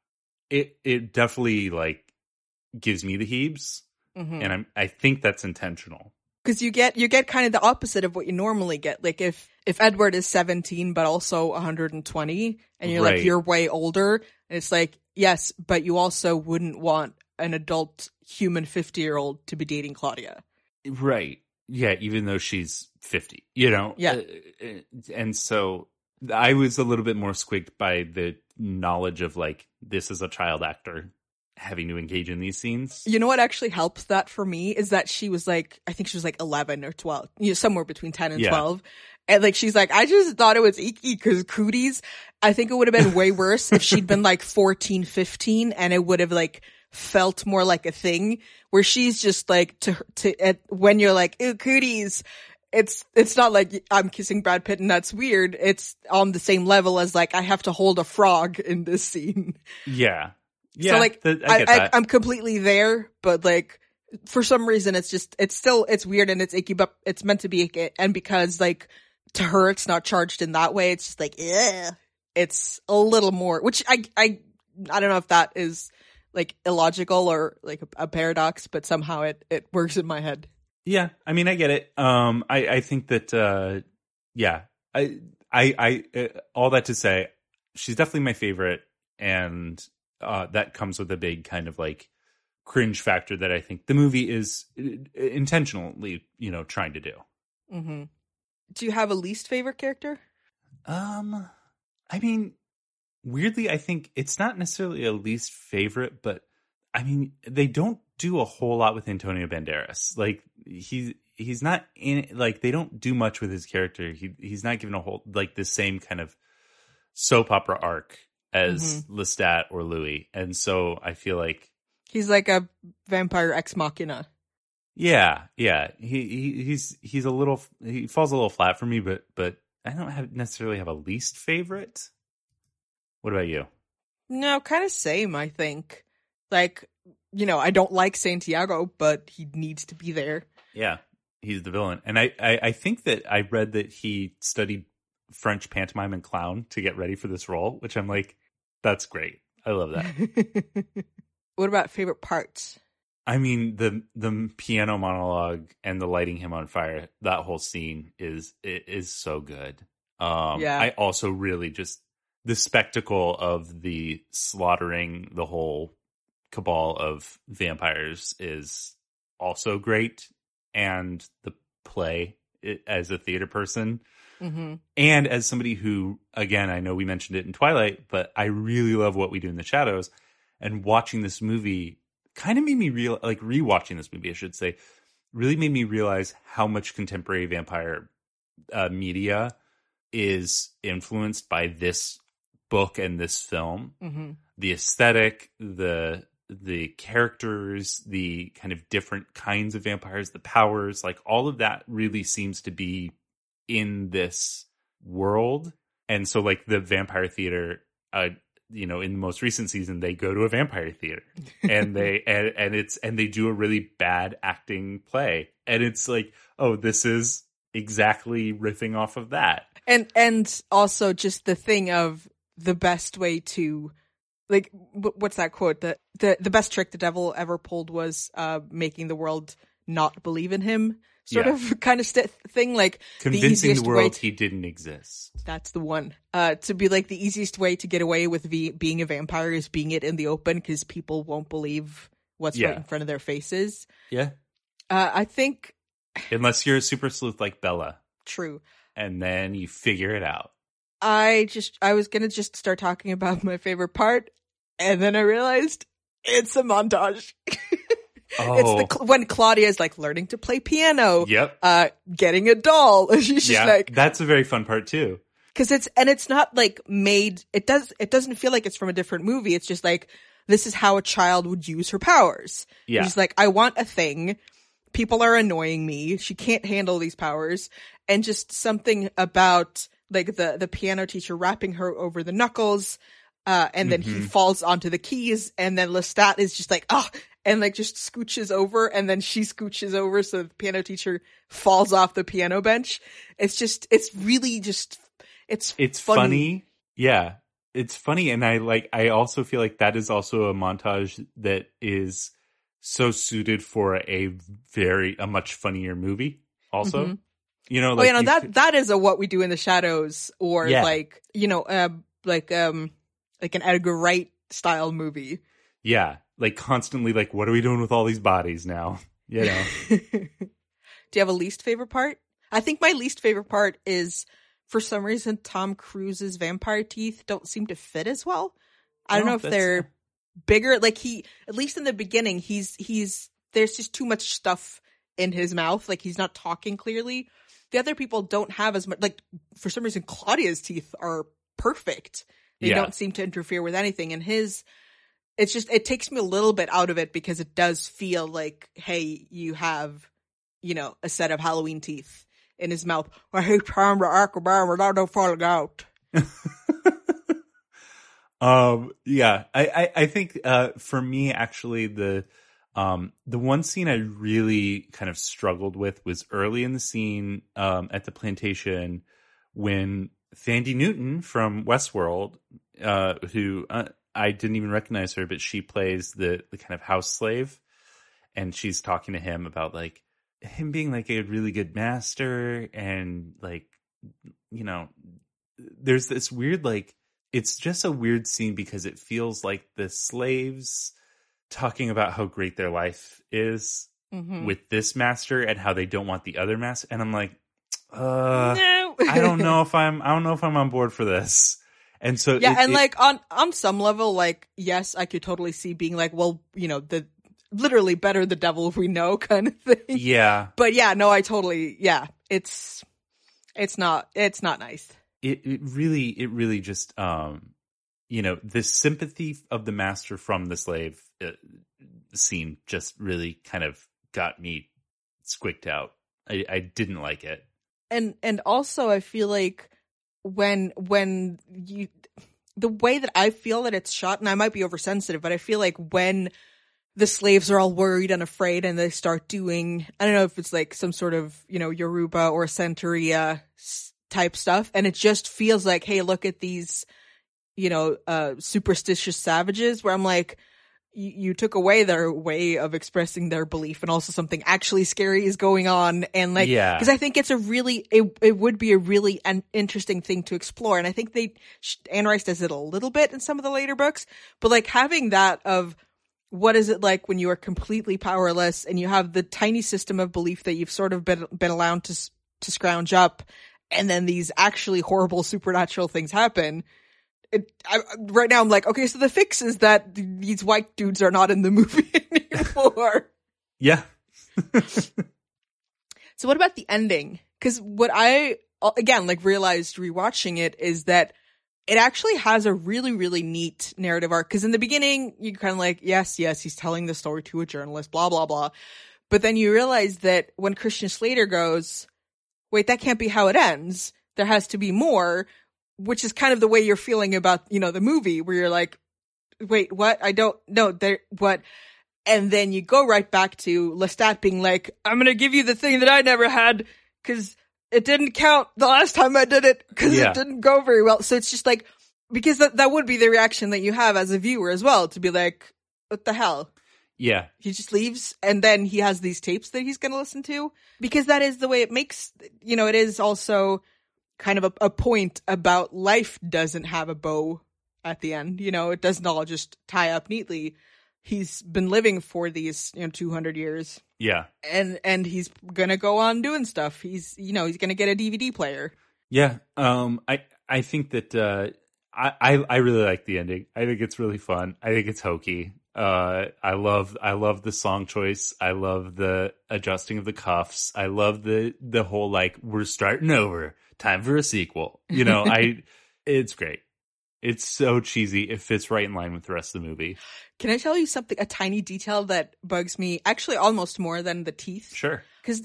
B: It definitely like gives me the heebs, and I think that's intentional.
A: Because you get kind of the opposite of what you normally get. Like if Edward is 17 but also 120, and you're like, you're way older, and it's like, yes, but you also wouldn't want an adult human 50-year-old to be dating Claudia.
B: Right. Yeah, even though she's 50, Yeah. And so I was a little bit more squigged by the knowledge of like, this is a child actor having to engage in these scenes.
A: You know what actually helps that for me is that she was like, I think she was like 11 or 12, somewhere between 10 and 12. And like, she's like, I just thought it was icky because cooties. I think it would have been way worse if she'd been like 14, 15, and it would have like felt more like a thing, where she's just like when you're like, ew, cooties. It's not like I'm kissing Brad Pitt and that's weird. It's on the same level as like, I have to hold a frog in this scene.
B: Yeah. Yeah.
A: So like,
B: I get that.
A: I'm completely there, but like, for some reason it's weird and it's icky, but it's meant to be icky. And because like, to her, it's not charged in that way. It's just like, it's a little more, which I don't know if that is like illogical or like a paradox, but somehow it works in my head.
B: Yeah, I mean, I get it. I think that, I all that to say, she's definitely my favorite, and that comes with a big kind of like cringe factor that I think the movie is intentionally, trying to do.
A: Mm-hmm. Do you have a least favorite character?
B: I mean, weirdly, I think it's not necessarily a least favorite, but I mean, they don't do a whole lot with Antonio Banderas. Like he's not in, like, they don't do much with his character. He's not given a whole, like, the same kind of soap opera arc as Lestat or Louis. And so I feel like
A: he's like a vampire ex machina.
B: Yeah. He's a little, he falls a little flat for me, but I don't necessarily have a least favorite. What about you?
A: No, kind of same, I think. Like, I don't like Santiago, but he needs to be there. Yeah,
B: he's the villain. And I think that I read that he studied French pantomime and clown to get ready for this role, which I'm like, that's great. I love that.
A: What about favorite parts?
B: I mean, the piano monologue and the lighting him on fire, that whole scene is so good. I also really just, the spectacle of the slaughtering the whole cabal of vampires is also great. And the play, as a theater person, and as somebody who, again, I know we mentioned it in Twilight, but I really love What We Do in the Shadows. And watching this movie kind of made me rewatching this movie, I should say, really made me realize how much contemporary vampire media is influenced by this book and this film.
A: Mm-hmm.
B: The aesthetic, the characters, the kind of different kinds of vampires, the powers, like all of that really seems to be in this world. And so like the Vampire Theater, in the most recent season, they go to a vampire theater and they do a really bad acting play. And it's like, oh, this is exactly riffing off of that.
A: And also just the thing of the best way to, like, what's that quote? The best trick the devil ever pulled was making the world not believe in him, sort of kind of thing. Like
B: convincing the world he didn't exist.
A: That's the one. To be like the easiest way to get away with being a vampire is being it in the open, because people won't believe what's right in front of their faces.
B: Yeah.
A: I think.
B: Unless you're a super sleuth like Bella.
A: True.
B: And then you figure it out.
A: I was going to just start talking about my favorite part, and then I realized it's a montage. It's when Claudia is like learning to play piano.
B: Yep.
A: Getting a doll. She's just like,
B: that's a very fun part too.
A: Cause it's not like made, it doesn't feel like it's from a different movie. It's just like, this is how a child would use her powers.
B: Yeah.
A: She's like, I want a thing. People are annoying me. She can't handle these powers. And just something about like the piano teacher rapping her over the knuckles. And then he falls onto the keys, and then Lestat is just like, and like just scooches over, and then she scooches over, so the piano teacher falls off the piano bench. It's funny.
B: Yeah, it's funny. And I also feel like that is also a montage that is so suited for a much funnier movie also.
A: Mm-hmm.
B: You know, like
A: that is a What We Do in the Shadows, or like an Edgar Wright style movie.
B: Yeah. Like constantly like, what are we doing with all these bodies now? You know?
A: Do you have a least favorite part? I think my least favorite part is, for some reason, Tom Cruise's vampire teeth don't seem to fit as well. I don't know if they're bigger. Like at least in the beginning, he's there's just too much stuff in his mouth. Like he's not talking clearly. The other people don't have as much, like for some reason, Claudia's teeth are perfect. They don't seem to interfere with anything. And it takes me a little bit out of it, because it does feel like, hey, you have, a set of Halloween teeth in his mouth. I hate trying to acrobat without no falling out.
B: I think, for me, actually, the one scene I really kind of struggled with was early in the scene, at the plantation, when Thandie Newton from Westworld, who I didn't even recognize her, but she plays the kind of house slave, and she's talking to him about like him being like a really good master, and like, there's this weird, like, it's just a weird scene because it feels like the slaves talking about how great their life is with this master and how they don't want the other master, and I'm like, no. I don't know if I'm on board for this. And so
A: like on some level, like, yes, I could totally see being like, well, the literally better the devil we know kind of thing.
B: Yeah.
A: But yeah, no, I totally, it's not nice.
B: It really just, the sympathy of the master from the slave scene just really kind of got me squicked out. I didn't like it.
A: And also I feel like when the way that I feel that it's shot, and I might be oversensitive, but I feel like when the slaves are all worried and afraid and they start doing, I don't know if it's like some sort of, Yoruba or Santeria type stuff, and it just feels like, hey, look at these, superstitious savages, where I'm like, you took away their way of expressing their belief, and also something actually scary is going on. And like, because I think it's it would be a really interesting thing to explore. And I think Anne Rice does it a little bit in some of the later books, but like having that of what is it like when you are completely powerless and you have the tiny system of belief that you've sort of been allowed to scrounge up, and then these actually horrible supernatural things happen. Right now I'm like, okay, so the fix is that these white dudes are not in the movie anymore.
B: Yeah.
A: So what about the ending? Because what I again, like realized rewatching it is that it actually has a really, really neat narrative arc. Because in the beginning, you kind of like, yes, he's telling the story to a journalist, blah, blah, blah. But then you realize that when Christian Slater goes, wait, that can't be how it ends. There has to be more, which is kind of the way you're feeling about, the movie, where you're like, wait, what? I don't know. What? And then you go right back to Lestat being like, I'm going to give you the thing that I never had because it didn't count the last time I did it because it didn't go very well. So it's just like, because that would be the reaction that you have as a viewer as well, to be like, what the hell?
B: Yeah.
A: He just leaves, and then he has these tapes that he's going to listen to, because that is the way it makes, it is also kind of a point about life doesn't have a bow at the end. It doesn't all just tie up neatly. He's been living for these, 200 years.
B: Yeah.
A: And he's going to go on doing stuff. He's going to get a DVD player.
B: Yeah. I think that, I really like the ending. I think it's really fun. I think it's hokey. I love the song choice. I love the adjusting of the cuffs. I love the whole, like, we're starting over, time for a sequel. It's great. It's so cheesy. It fits right in line with the rest of the movie.
A: Can I tell you something, a tiny detail that bugs me, actually almost more than the teeth?
B: Sure.
A: Because,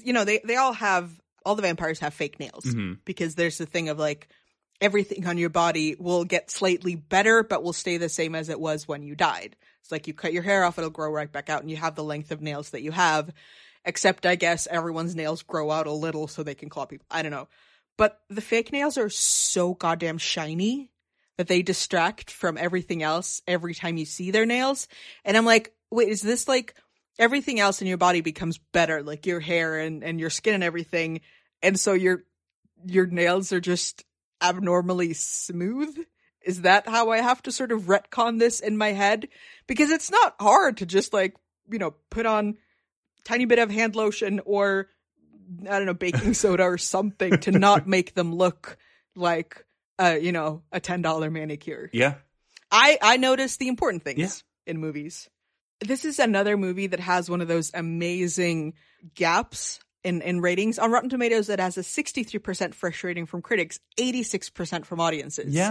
A: all the vampires have fake nails.
B: Mm-hmm.
A: Because there's the thing of, like, everything on your body will get slightly better, but will stay the same as it was when you died. It's like you cut your hair off, it'll grow right back out, and you have the length of nails that you have. Except, I guess, everyone's nails grow out a little so they can claw people. I don't know. But the fake nails are so goddamn shiny that they distract from everything else every time you see their nails. And I'm like, wait, is this like everything else in your body becomes better, like your hair and your skin and everything, and so your nails are just abnormally smooth? Is that how I have to sort of retcon this in my head? Because it's not hard to just like, put on a tiny bit of hand lotion or, I don't know, baking soda or something to not make them look like a $10 manicure.
B: Yeah.
A: I notice the important things in movies. This is another movie that has one of those amazing gaps in ratings. On Rotten Tomatoes, it has a 63% fresh rating from critics, 86% from audiences.
B: Yeah.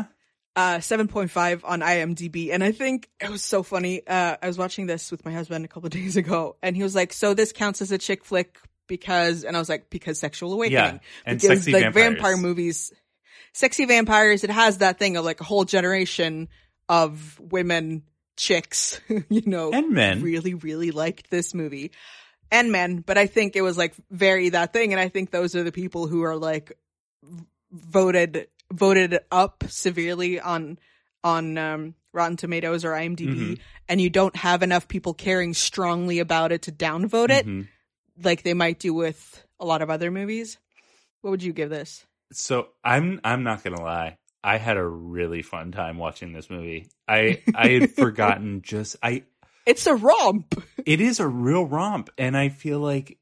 A: 7.5 on IMDb. And I think it was so funny. I was watching this with my husband a couple of days ago, and he was like, so this counts as a chick flick because I was like, because Sexual Awakening.
B: Yeah. And
A: because
B: sexy
A: like
B: vampires.
A: vampire movies, sexy vampires, it has that thing of like a whole generation of women, chicks,
B: and men
A: really, really liked this movie. And men, but I think it was like very that thing. And I think those are the people who are like voted up severely on Rotten Tomatoes or IMDb.
B: Mm-hmm.
A: And you don't have enough people caring strongly about it to downvote it,
B: mm-hmm.
A: like they might do with a lot of other movies. What would you give this?
B: So I'm not gonna lie. I had a really fun time watching this movie. I had forgotten
A: It's a romp.
B: It is a real romp, and I feel like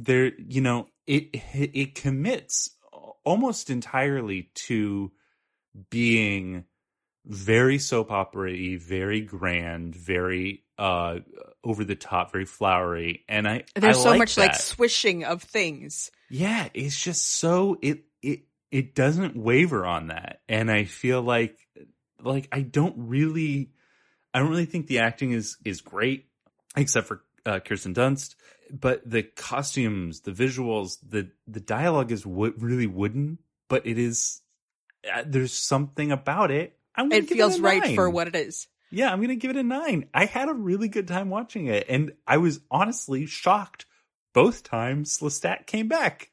B: it commits almost entirely to being very soap opera-y, very grand, very over the top, very flowery, and
A: there's so
B: like
A: much
B: that.
A: like swishing of things.
B: Yeah, it's just so it doesn't waver on that, and I feel like I don't really think the acting is great, except for Kirsten Dunst. But the costumes, the visuals, the dialogue is really wooden, but it is. There's something about it.
A: It feels right for what it is.
B: Yeah, I'm gonna give it a 9. I had a really good time watching it, and I was honestly shocked both times Lestat came back.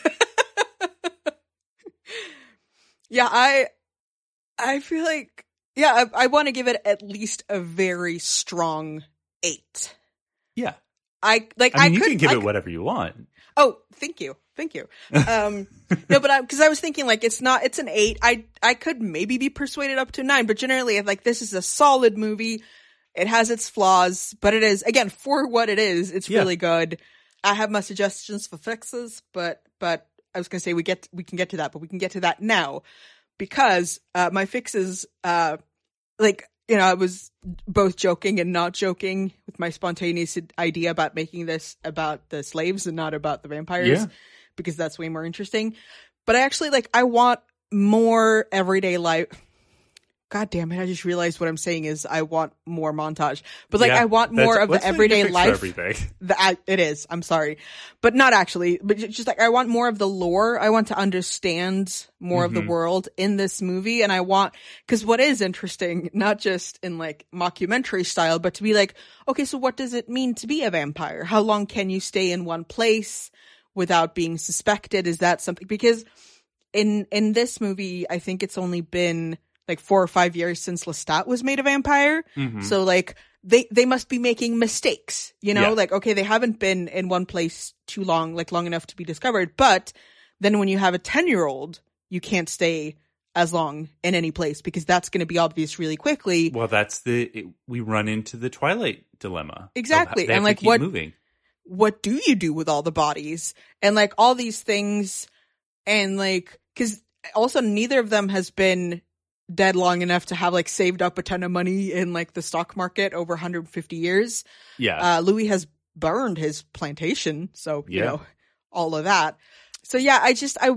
A: Yeah, I feel like, yeah, I want to give it at least a very strong 8.
B: Yeah.
A: I
B: mean, you can give it whatever you want.
A: Oh, thank you. No, but because I was thinking like it's an 8. I could maybe be persuaded up to 9, but generally like this is a solid movie. It has its flaws, but it is, again, for what it is, it's really good. I have my suggestions for fixes, but I was going to say we can get to that, but we can get to that now because my fixes, I was both joking and not joking with my spontaneous idea about making this about the slaves and not about the vampires, because that's way more interesting. But I actually I want more everyday life. God damn it, I just realized what I'm saying is I want more montage. But I want more of the everyday life. It is. I'm sorry. But not actually. But just I want more of the lore. I want to understand more of the world in this movie. And I want, because what is interesting, not just in mockumentary style, but to be okay, so what does it mean to be a vampire? How long can you stay in one place without being suspected? Is that something? Because in this movie, I think it's only been 4 or 5 years since Lestat was made a vampire. So they must be making mistakes, okay, they haven't been in one place too long, long enough to be discovered. But then when you have a 10-year-old, you can't stay as long in any place because that's going to be obvious really quickly.
B: Well, we run into the Twilight dilemma.
A: Exactly. And what do you do with all the bodies and all these things? And because also neither of them has been dead long enough to have saved up a ton of money in the stock market over 150 years.
B: Yeah.
A: Louis has burned his plantation. So, all of that. So yeah, I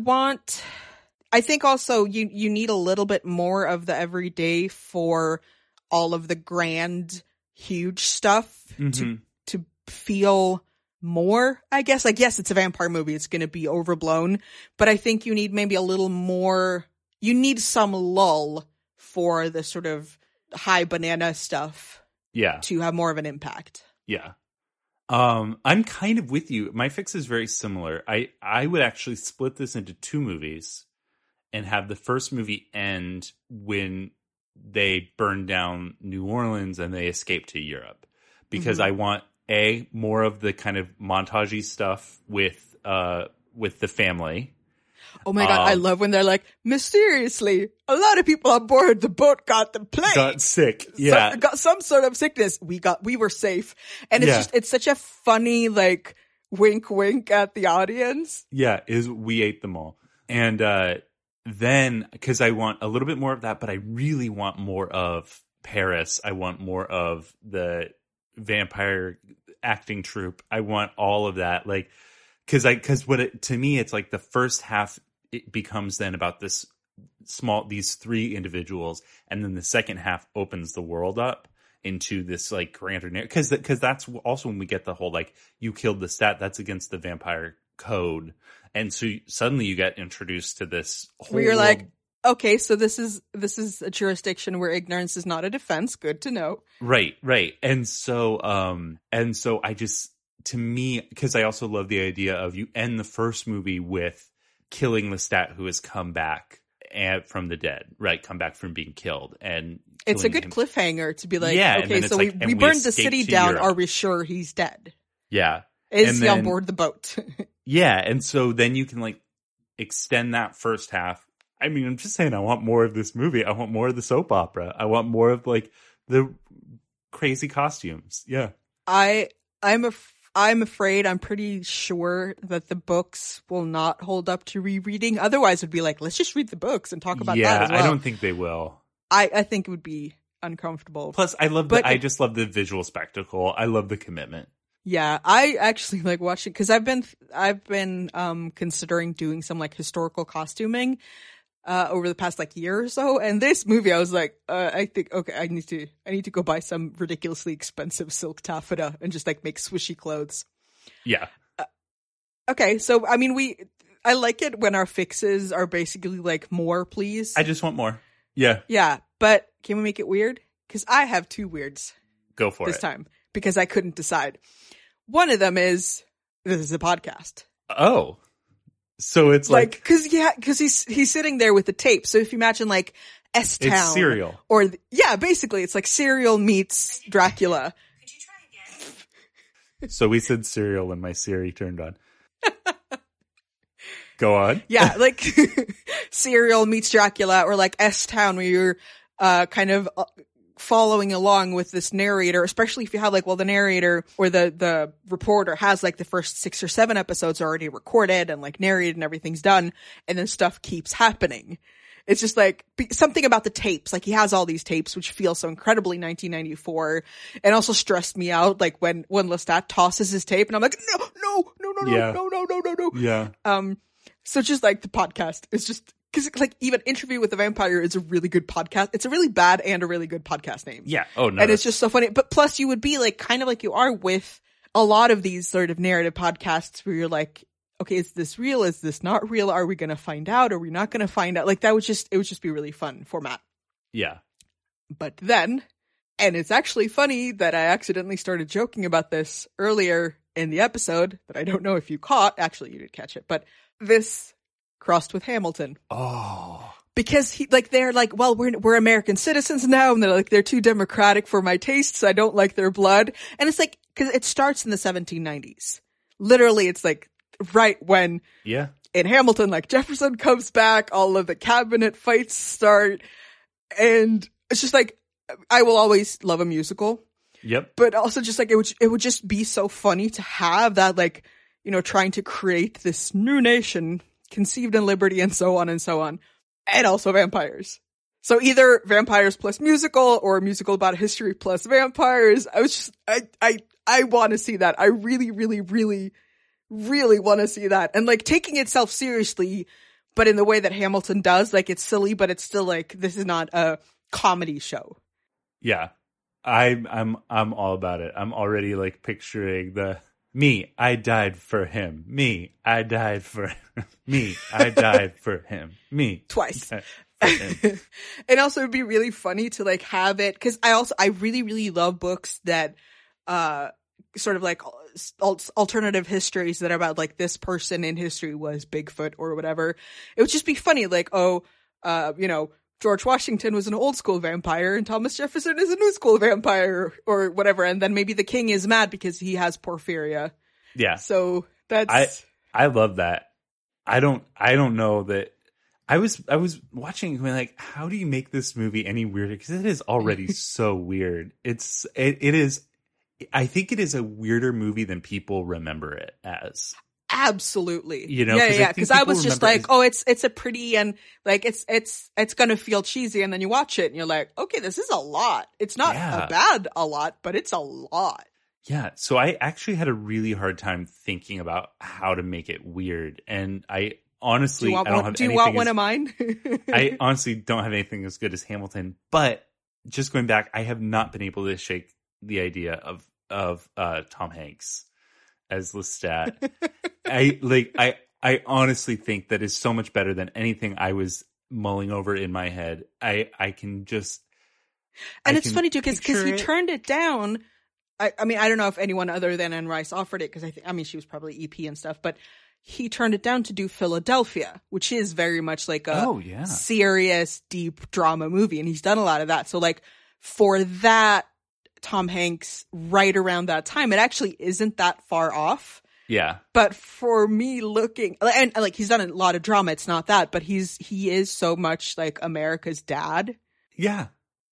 A: think also you need a little bit more of the everyday for all of the grand, huge stuff to feel more, I guess. Yes, it's a vampire movie. It's going to be overblown, but I think you need maybe a little more. You need some lull for the sort of high banana stuff.
B: Yeah.
A: To have more of an impact.
B: Yeah. I'm kind of with you. My fix is very similar. I would actually split this into 2 movies and have the first movie end when they burn down New Orleans and they escape to Europe. Because I want more of the kind of montagey stuff with the family.
A: Oh my God, I love when they're mysteriously, a lot of people on board the boat got the plague.
B: Got sick. Yeah.
A: Got some sort of sickness. We were safe. And it's such a funny, wink, wink at the audience.
B: Yeah, we ate them all. And then, because I want a little bit more of that, but I really want more of Paris. I want more of the vampire acting troupe. I want all of that. To me, it's the first half, it becomes then about these 3 individuals. And then the second half opens the world up into this grander narrative. Cause that's also when we get the whole, you killed the stat, that's against the vampire code. And so suddenly you get introduced to this whole
A: where you're okay, so this is a jurisdiction where ignorance is not a defense. Good to know.
B: Right. And so I just, to me, because I also love the idea of you end the first movie with killing Lestat, who has come back from the dead, right? Come back from being killed. And
A: it's a good cliffhanger to be okay, so we burned the city down. Europe. Are we sure he's dead?
B: Yeah.
A: Is he on board the boat?
B: Yeah. And so then you can extend that first half. I mean, I'm just saying I want more of this movie. I want more of the soap opera. I want more of the crazy costumes. Yeah. I'm afraid, I'm pretty sure that the books will not hold up to rereading. Otherwise, it'd be let's just read the books and talk about that as well. I don't think they will.
A: I think it would be uncomfortable.
B: Plus, I just love the visual spectacle. I love the commitment.
A: Yeah, I actually watching because I've been considering doing some historical costuming over the past year or so, and this movie I was I think I need to go buy some ridiculously expensive silk taffeta and just make swishy clothes.
B: Yeah.
A: Okay, so I mean I like it when our fixes are basically more, please.
B: I just want more. Yeah.
A: Yeah, but can we make it weird? Because I have 2 weirds.
B: Go for
A: this time because I couldn't decide. One of them is this is a podcast.
B: Oh. So it's
A: because he's sitting there with the tape. So if you imagine S-Town.
B: It's Serial.
A: Or, basically it's Serial meets Dracula.
E: Could you try again?
B: So we said Serial when my Siri turned on. Go on.
A: Yeah, Serial meets Dracula or S-Town where you're kind of following along with this narrator, especially if you have the narrator or the reporter has the first 6 or 7 episodes already recorded and narrated and everything's done, and then stuff keeps happening. It's just something about the tapes. He has all these tapes which feel so incredibly 1994 and also stressed me out when Lestat tosses his tape and I'm no.
B: Yeah.
A: So just like the podcast is just, because like even Interview with the Vampire is a really good podcast. It's a really bad and a really good podcast name.
B: Yeah. Oh, no.
A: And it's just so funny. But plus you would be like, kind of like you are with a lot of these sort of narrative podcasts where you're like, okay, is this real? Is this not real? Are we going to find out? Are we not going to find out? Like it would just be really fun format.
B: Yeah.
A: But then, and it's actually funny that I accidentally started joking about this earlier in the episode that I don't know if you caught. Actually, you did catch it, but this crossed with Hamilton.
B: Oh.
A: Because they're like, well, we're American citizens now, and they're like, they're too democratic for my tastes. I don't like their blood. And it's like, cause it starts in the 1790s. Literally, it's like right when in Hamilton, like Jefferson comes back, all of the cabinet fights start. And it's just like, I will always love a musical.
B: Yep.
A: But also just like, it would just be so funny to have that, like, you know, trying to create this new nation conceived in liberty and so on and so on. And also vampires. So either vampires plus musical or a musical about history plus vampires. I want to see that. I really, really, really, really want to see that. And like taking itself seriously, but in the way that Hamilton does, like it's silly, but it's still like, this is not a comedy show.
B: Yeah. I'm all about it. I'm already like picturing me, I died for him. Me, I died for him. Me, I died for him. Me.
A: Twice. And also it'd be really funny to like have it, because I really, really love books that sort of like alternative histories that are about like this person in history was Bigfoot or whatever. It would just be funny, like, you know, George Washington was an old school vampire and Thomas Jefferson is a new school vampire or whatever. And then maybe the king is mad because he has porphyria.
B: Yeah.
A: So that's,
B: I love that. I don't know that I was watching going like, how do you make this movie any weirder? Because it is already so weird. It is, I think it is a weirder movie than people remember it as.
A: Absolutely.
B: You know,
A: yeah. Because I was just like, it's a pretty, and like, it's going to feel cheesy. And then you watch it and you're like, okay, this is a lot. It's not a lot, but it's a lot.
B: Yeah. So I actually had a really hard time thinking about how to make it weird. And I honestly, do you want one of mine?
A: I
B: honestly don't have anything as good as Hamilton, but just going back, I have not been able to shake the idea of Tom Hanks as Lestat. I honestly think that is so much better than anything I was mulling over in my head. I can just,
A: and it's funny too, because he turned it down. I mean, I don't know if anyone other than Anne Rice offered it, because I mean, she was probably EP and stuff, but he turned it down to do Philadelphia, which is very much like a serious, deep drama movie. And he's done a lot of that. So like for that, Tom Hanks right around that time, it actually isn't that far off.
B: Yeah.
A: But for me looking, and like he's done a lot of drama, it's not that, but he is so much like America's dad.
B: Yeah.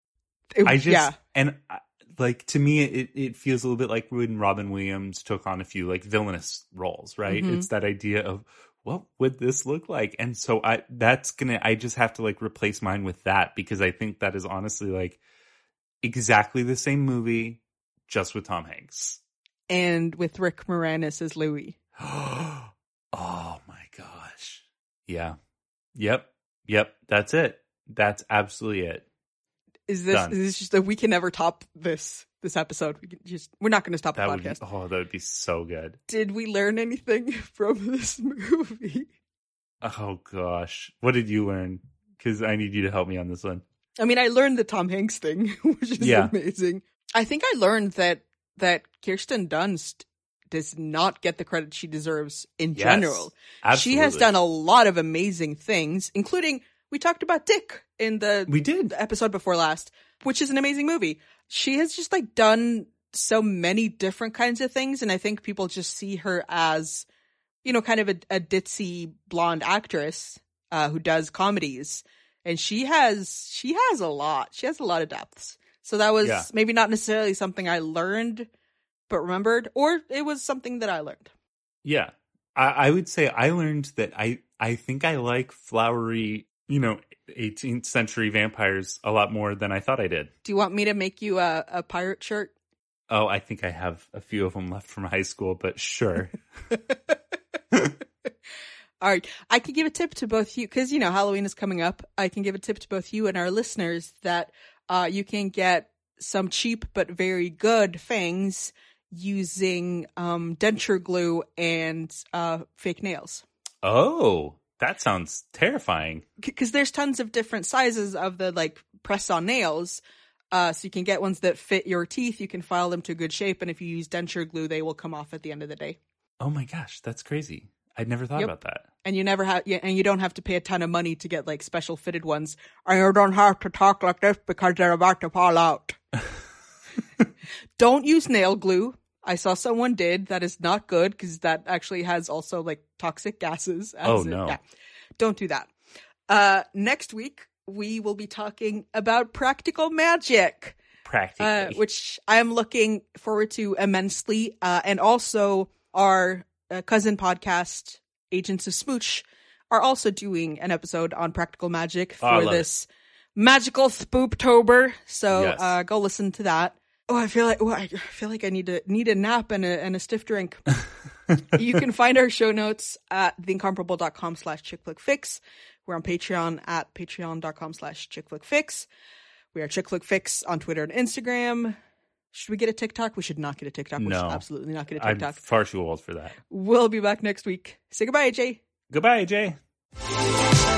B: Like to me, it feels a little bit like when Robin Williams took on a few like villainous roles, right? Mm-hmm. It's that idea of what would this look like? And so I just have to like replace mine with that, because I think that is honestly like exactly the same movie, just with Tom Hanks.
A: And with Rick Moranis as Louis.
B: Oh my gosh. Yeah. Yep. That's it. That's absolutely it.
A: Is this just that we can never top this episode? We're not going to stop the podcast.
B: That would be so good.
A: Did we learn anything from this movie?
B: Oh gosh. What did you learn? Because I need you to help me on this one.
A: I mean, I learned the Tom Hanks thing, which is amazing. I think I learned that Kirsten Dunst does not get the credit she deserves in general.
B: Absolutely.
A: She has done a lot of amazing things, including, we talked about Dick in the episode before last, which is an amazing movie. She has just like done so many different kinds of things. And I think people just see her as, you know, kind of a ditzy blonde actress, who does comedies. And she has a lot. She has a lot of depths. So that was maybe not necessarily something I learned, but remembered, or it was something that I learned.
B: Yeah. I would say I learned that I think I like flowery, you know, 18th century vampires a lot more than I thought I did.
A: Do you want me to make you a pirate shirt?
B: Oh, I think I have a few of them left from high school, but sure.
A: All right. I can give a tip to both you, because, Halloween is coming up. I can give a tip to both you and our listeners that you can get some cheap but very good fangs using denture glue and fake nails.
B: Oh, that sounds terrifying.
A: Because there's tons of different sizes of the, press-on nails. So you can get ones that fit your teeth. You can file them to good shape. And if you use denture glue, they will come off at the end of the day.
B: Oh my gosh, that's crazy. I'd never thought about that.
A: And you don't have to pay a ton of money to get special fitted ones. And you don't have to talk like this because they're about to fall out. Don't use nail glue. I saw someone did. That is not good because that actually has also toxic gases.
B: No.
A: Don't do that. Next week, we will be talking about practical magic.
B: Practically.
A: Which I am looking forward to immensely. And also our cousin podcast, Agents of Smooch, are also doing an episode on practical magic for this magical Spooptober. So
B: Yes.
A: Go listen to that. Oh, I feel like I need a nap and a stiff drink. You can find our show notes at theincomparable.com/chickflickfix. We're on Patreon at patreon.com/chickflickfix. We are chickflickfix on Twitter and Instagram. Should we get a TikTok? We should not get a TikTok. We should absolutely not get a TikTok.
B: I'm far too old for that.
A: We'll be back next week. Say goodbye, AJ.
B: Goodbye, AJ.